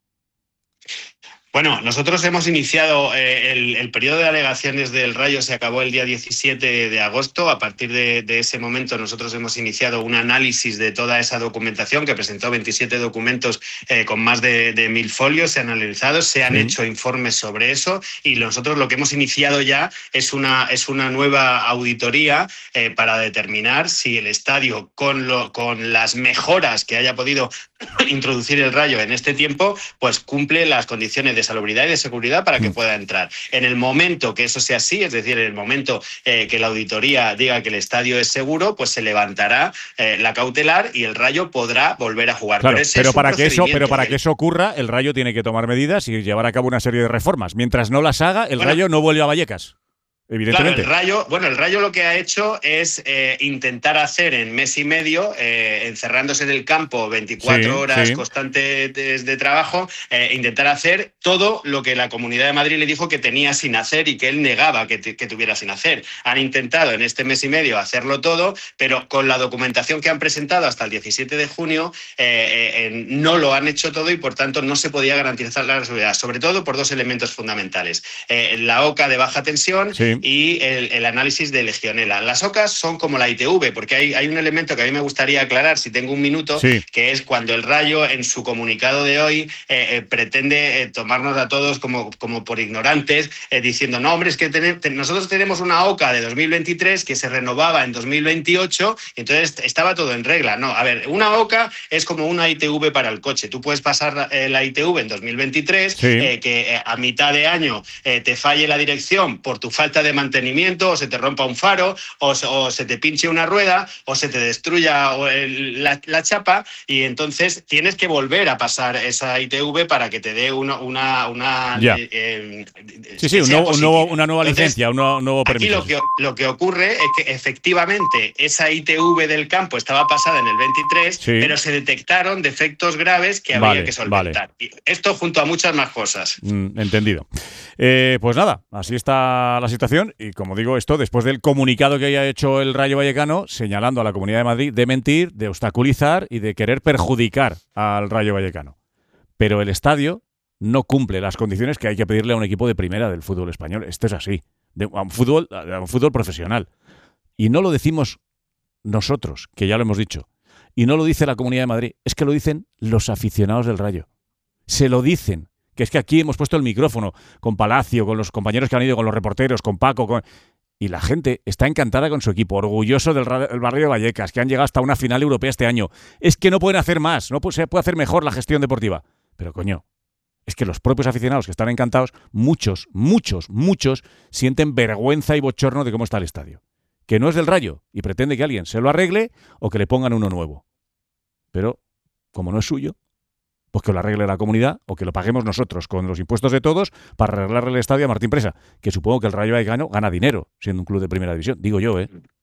[SPEAKER 17] Bueno, nosotros hemos iniciado el periodo de alegaciones del Rayo, se acabó el día 17 de agosto. A partir de ese momento nosotros hemos iniciado un análisis de toda esa documentación que presentó 27 documentos con más de 1000 folios, se han analizado, se han hecho informes sobre eso y nosotros lo que hemos iniciado ya es una nueva auditoría para determinar si el estadio, con las mejoras que haya podido introducir el Rayo en este tiempo, pues cumple las condiciones de salubridad y de seguridad para que pueda entrar. En el momento que eso sea así, es decir, en el momento que la auditoría diga que el estadio es seguro, pues se levantará la cautelar y el Rayo podrá volver a jugar.
[SPEAKER 3] Claro, pero para que eso ocurra, el Rayo tiene que tomar medidas y llevar a cabo una serie de reformas. Mientras no las haga, el Rayo no vuelve a Vallecas. Evidentemente.
[SPEAKER 17] Claro, el Rayo lo que ha hecho es intentar hacer en mes y medio, encerrándose en el campo 24 horas constantes de trabajo, intentar hacer todo lo que la Comunidad de Madrid le dijo que tenía sin hacer y que él negaba que tuviera sin hacer. Han intentado en este mes y medio hacerlo todo, pero con la documentación que han presentado hasta el 17 de junio no lo han hecho todo y por tanto no se podía garantizar la seguridad, sobre todo por dos elementos fundamentales. La OCA de baja tensión y el análisis de Legionela. Las OCAs son como la ITV, porque hay un elemento que a mí me gustaría aclarar, si tengo un minuto, que es cuando el Rayo, en su comunicado de hoy, pretende tomarnos a todos como por ignorantes, diciendo, no, hombre, es que nosotros tenemos una OCA de 2023 que se renovaba en 2028, y entonces estaba todo en regla. No, a ver, una OCA es como una ITV para el coche. Tú puedes pasar la ITV en 2023, que a mitad de año te falle la dirección por tu falta de mantenimiento, o se te rompa un faro, o se te pinche una rueda, o se te destruya la chapa, y entonces tienes que volver a pasar esa ITV para que te dé una
[SPEAKER 3] una nueva licencia, un nuevo permiso.
[SPEAKER 17] Aquí lo que ocurre es que efectivamente esa ITV del campo estaba pasada en el 23, pero se detectaron defectos graves que había que solventar. Y esto junto a muchas más cosas.
[SPEAKER 3] Entendido. Pues nada, así está la situación, y como digo, esto después del comunicado que haya hecho el Rayo Vallecano señalando a la Comunidad de Madrid de mentir, de obstaculizar y de querer perjudicar al Rayo Vallecano. Pero el estadio no cumple las condiciones que hay que pedirle a un equipo de primera del fútbol español. Esto es así, a un fútbol profesional. Y no lo decimos nosotros, que ya lo hemos dicho, y no lo dice la Comunidad de Madrid, es que lo dicen los aficionados del Rayo. Se lo dicen, que es que aquí hemos puesto el micrófono con Palacio, con los compañeros que han ido, con los reporteros, con Paco, y la gente está encantada con su equipo, orgulloso del barrio de Vallecas, que han llegado hasta una final europea este año. Es que no pueden hacer más, se puede hacer mejor la gestión deportiva. Pero coño, es que los propios aficionados que están encantados, muchos sienten vergüenza y bochorno de cómo está el estadio. Que no es del Rayo y pretende que alguien se lo arregle o que le pongan uno nuevo. Pero, como no es suyo, pues que lo arregle la comunidad o que lo paguemos nosotros con los impuestos de todos para arreglarle el estadio a Martín Presa, que supongo que el Rayo Vallecano gana dinero siendo un club de primera división. Digo yo.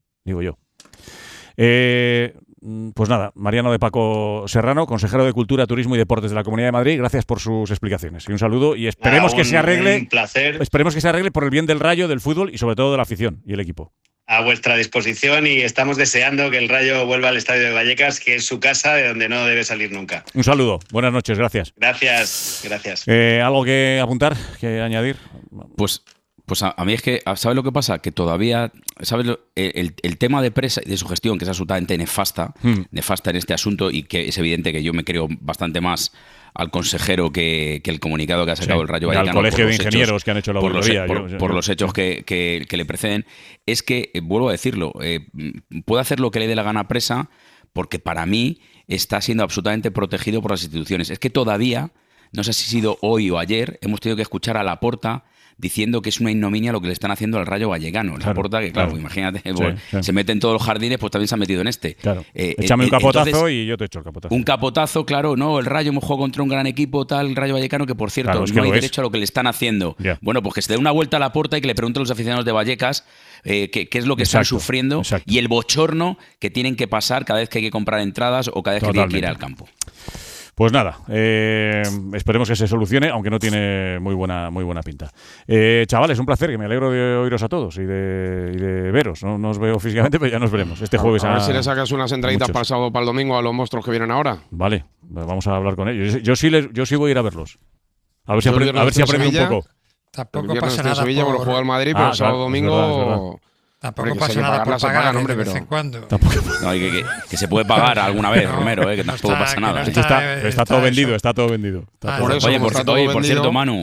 [SPEAKER 3] Pues nada, Mariano de Paco Serrano, consejero de Cultura, Turismo y Deportes de la Comunidad de Madrid, gracias por sus explicaciones y un saludo, y esperemos que se arregle.
[SPEAKER 17] Un placer.
[SPEAKER 3] Esperemos que se arregle por el bien del Rayo, del fútbol y sobre todo de la afición y el equipo.
[SPEAKER 17] A vuestra disposición, y estamos deseando que el Rayo vuelva al Estadio de Vallecas, que es su casa, de donde no debe salir nunca.
[SPEAKER 3] Un saludo, buenas noches, gracias.
[SPEAKER 17] Gracias.
[SPEAKER 3] ¿Algo que apuntar, que añadir?
[SPEAKER 9] Pues a mí es que, ¿sabes lo que pasa? Que todavía, ¿sabes? El tema de Presa y de su gestión, que es absolutamente nefasta en este asunto, y que es evidente que yo me creo bastante más al consejero que el comunicado que ha sacado el Rayo Vallecano.
[SPEAKER 3] Al colegio de ingenieros que han hecho la auditoría.
[SPEAKER 9] Por los hechos que le preceden. Es que, vuelvo a decirlo, puede hacer lo que le dé la gana a Presa, porque para mí está siendo absolutamente protegido por las instituciones. Es que todavía, no sé si ha sido hoy o ayer, hemos tenido que escuchar a Laporta diciendo que es una ignominia lo que le están haciendo al Rayo Vallecano. Laporta, que claro, imagínate, se mete en todos los jardines, pues también se ha metido en este.
[SPEAKER 3] Claro. Échame un capotazo, entonces, y yo te echo el capotazo.
[SPEAKER 9] Un capotazo, claro, no, el Rayo hemos jugado contra un gran equipo, tal, el Rayo Vallecano, que por cierto, no hay derecho a lo que le están haciendo. Bueno, pues que se dé una vuelta a Laporta y que le pregunte a los aficionados de Vallecas qué es lo que están sufriendo y el bochorno que tienen que pasar cada vez que hay que comprar entradas o cada vez que tienen que ir al campo.
[SPEAKER 3] Pues nada, esperemos que se solucione, aunque no tiene muy buena pinta. Chavales, un placer, que me alegro de oíros a todos y de veros. No os veo físicamente, pero ya nos veremos este jueves.
[SPEAKER 5] A ver si le sacas unas entraditas para el sábado, para el domingo, a los monstruos que vienen ahora.
[SPEAKER 3] Vale, vamos a hablar con ellos. Yo sí voy a ir a verlos. A ver si aprendo un poco.
[SPEAKER 7] Tampoco pasa nada
[SPEAKER 5] Sevilla por jugar al Madrid, pero el sábado domingo...
[SPEAKER 7] Tampoco pasa nada por pagar, hombre, de vez en cuando.
[SPEAKER 9] No, que se puede pagar alguna vez, Romero, que tampoco pasa nada.
[SPEAKER 3] Está todo vendido, está todo vendido.
[SPEAKER 9] Oye, por cierto, Manu,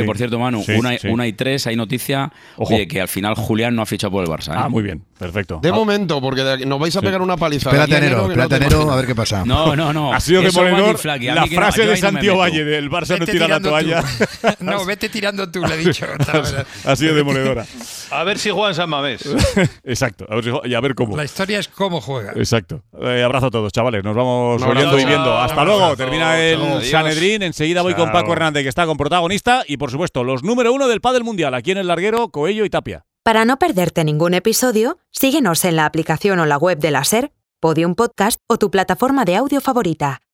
[SPEAKER 9] 1:03, hay noticia, que al final Julián no ha fichado por el Barça.
[SPEAKER 3] Ah, muy bien, perfecto.
[SPEAKER 5] De momento, porque nos vais a pegar una paliza.
[SPEAKER 8] Espérate enero, a ver qué pasa.
[SPEAKER 9] No.
[SPEAKER 3] Ha sido demoledor la frase de Santiago Valle del Barça no tira la toalla.
[SPEAKER 7] No, vete tirando tú, le he dicho.
[SPEAKER 3] Ha sido demoledora.
[SPEAKER 6] A ver si juegan San Mamés.
[SPEAKER 3] Exacto, a ver cómo.
[SPEAKER 7] La historia es cómo juega.
[SPEAKER 3] Exacto. Abrazo a todos, chavales. Nos vamos oyendo y viendo. Hasta luego. Termina el Sanedrín. Enseguida voy con Paco Hernández, que está con protagonista. Y por supuesto, los número 1 del pádel mundial. Aquí en el Larguero, Coello y Tapia.
[SPEAKER 1] Para no perderte ningún episodio, síguenos en la aplicación o la web de la SER, Podium Podcast o tu plataforma de audio favorita.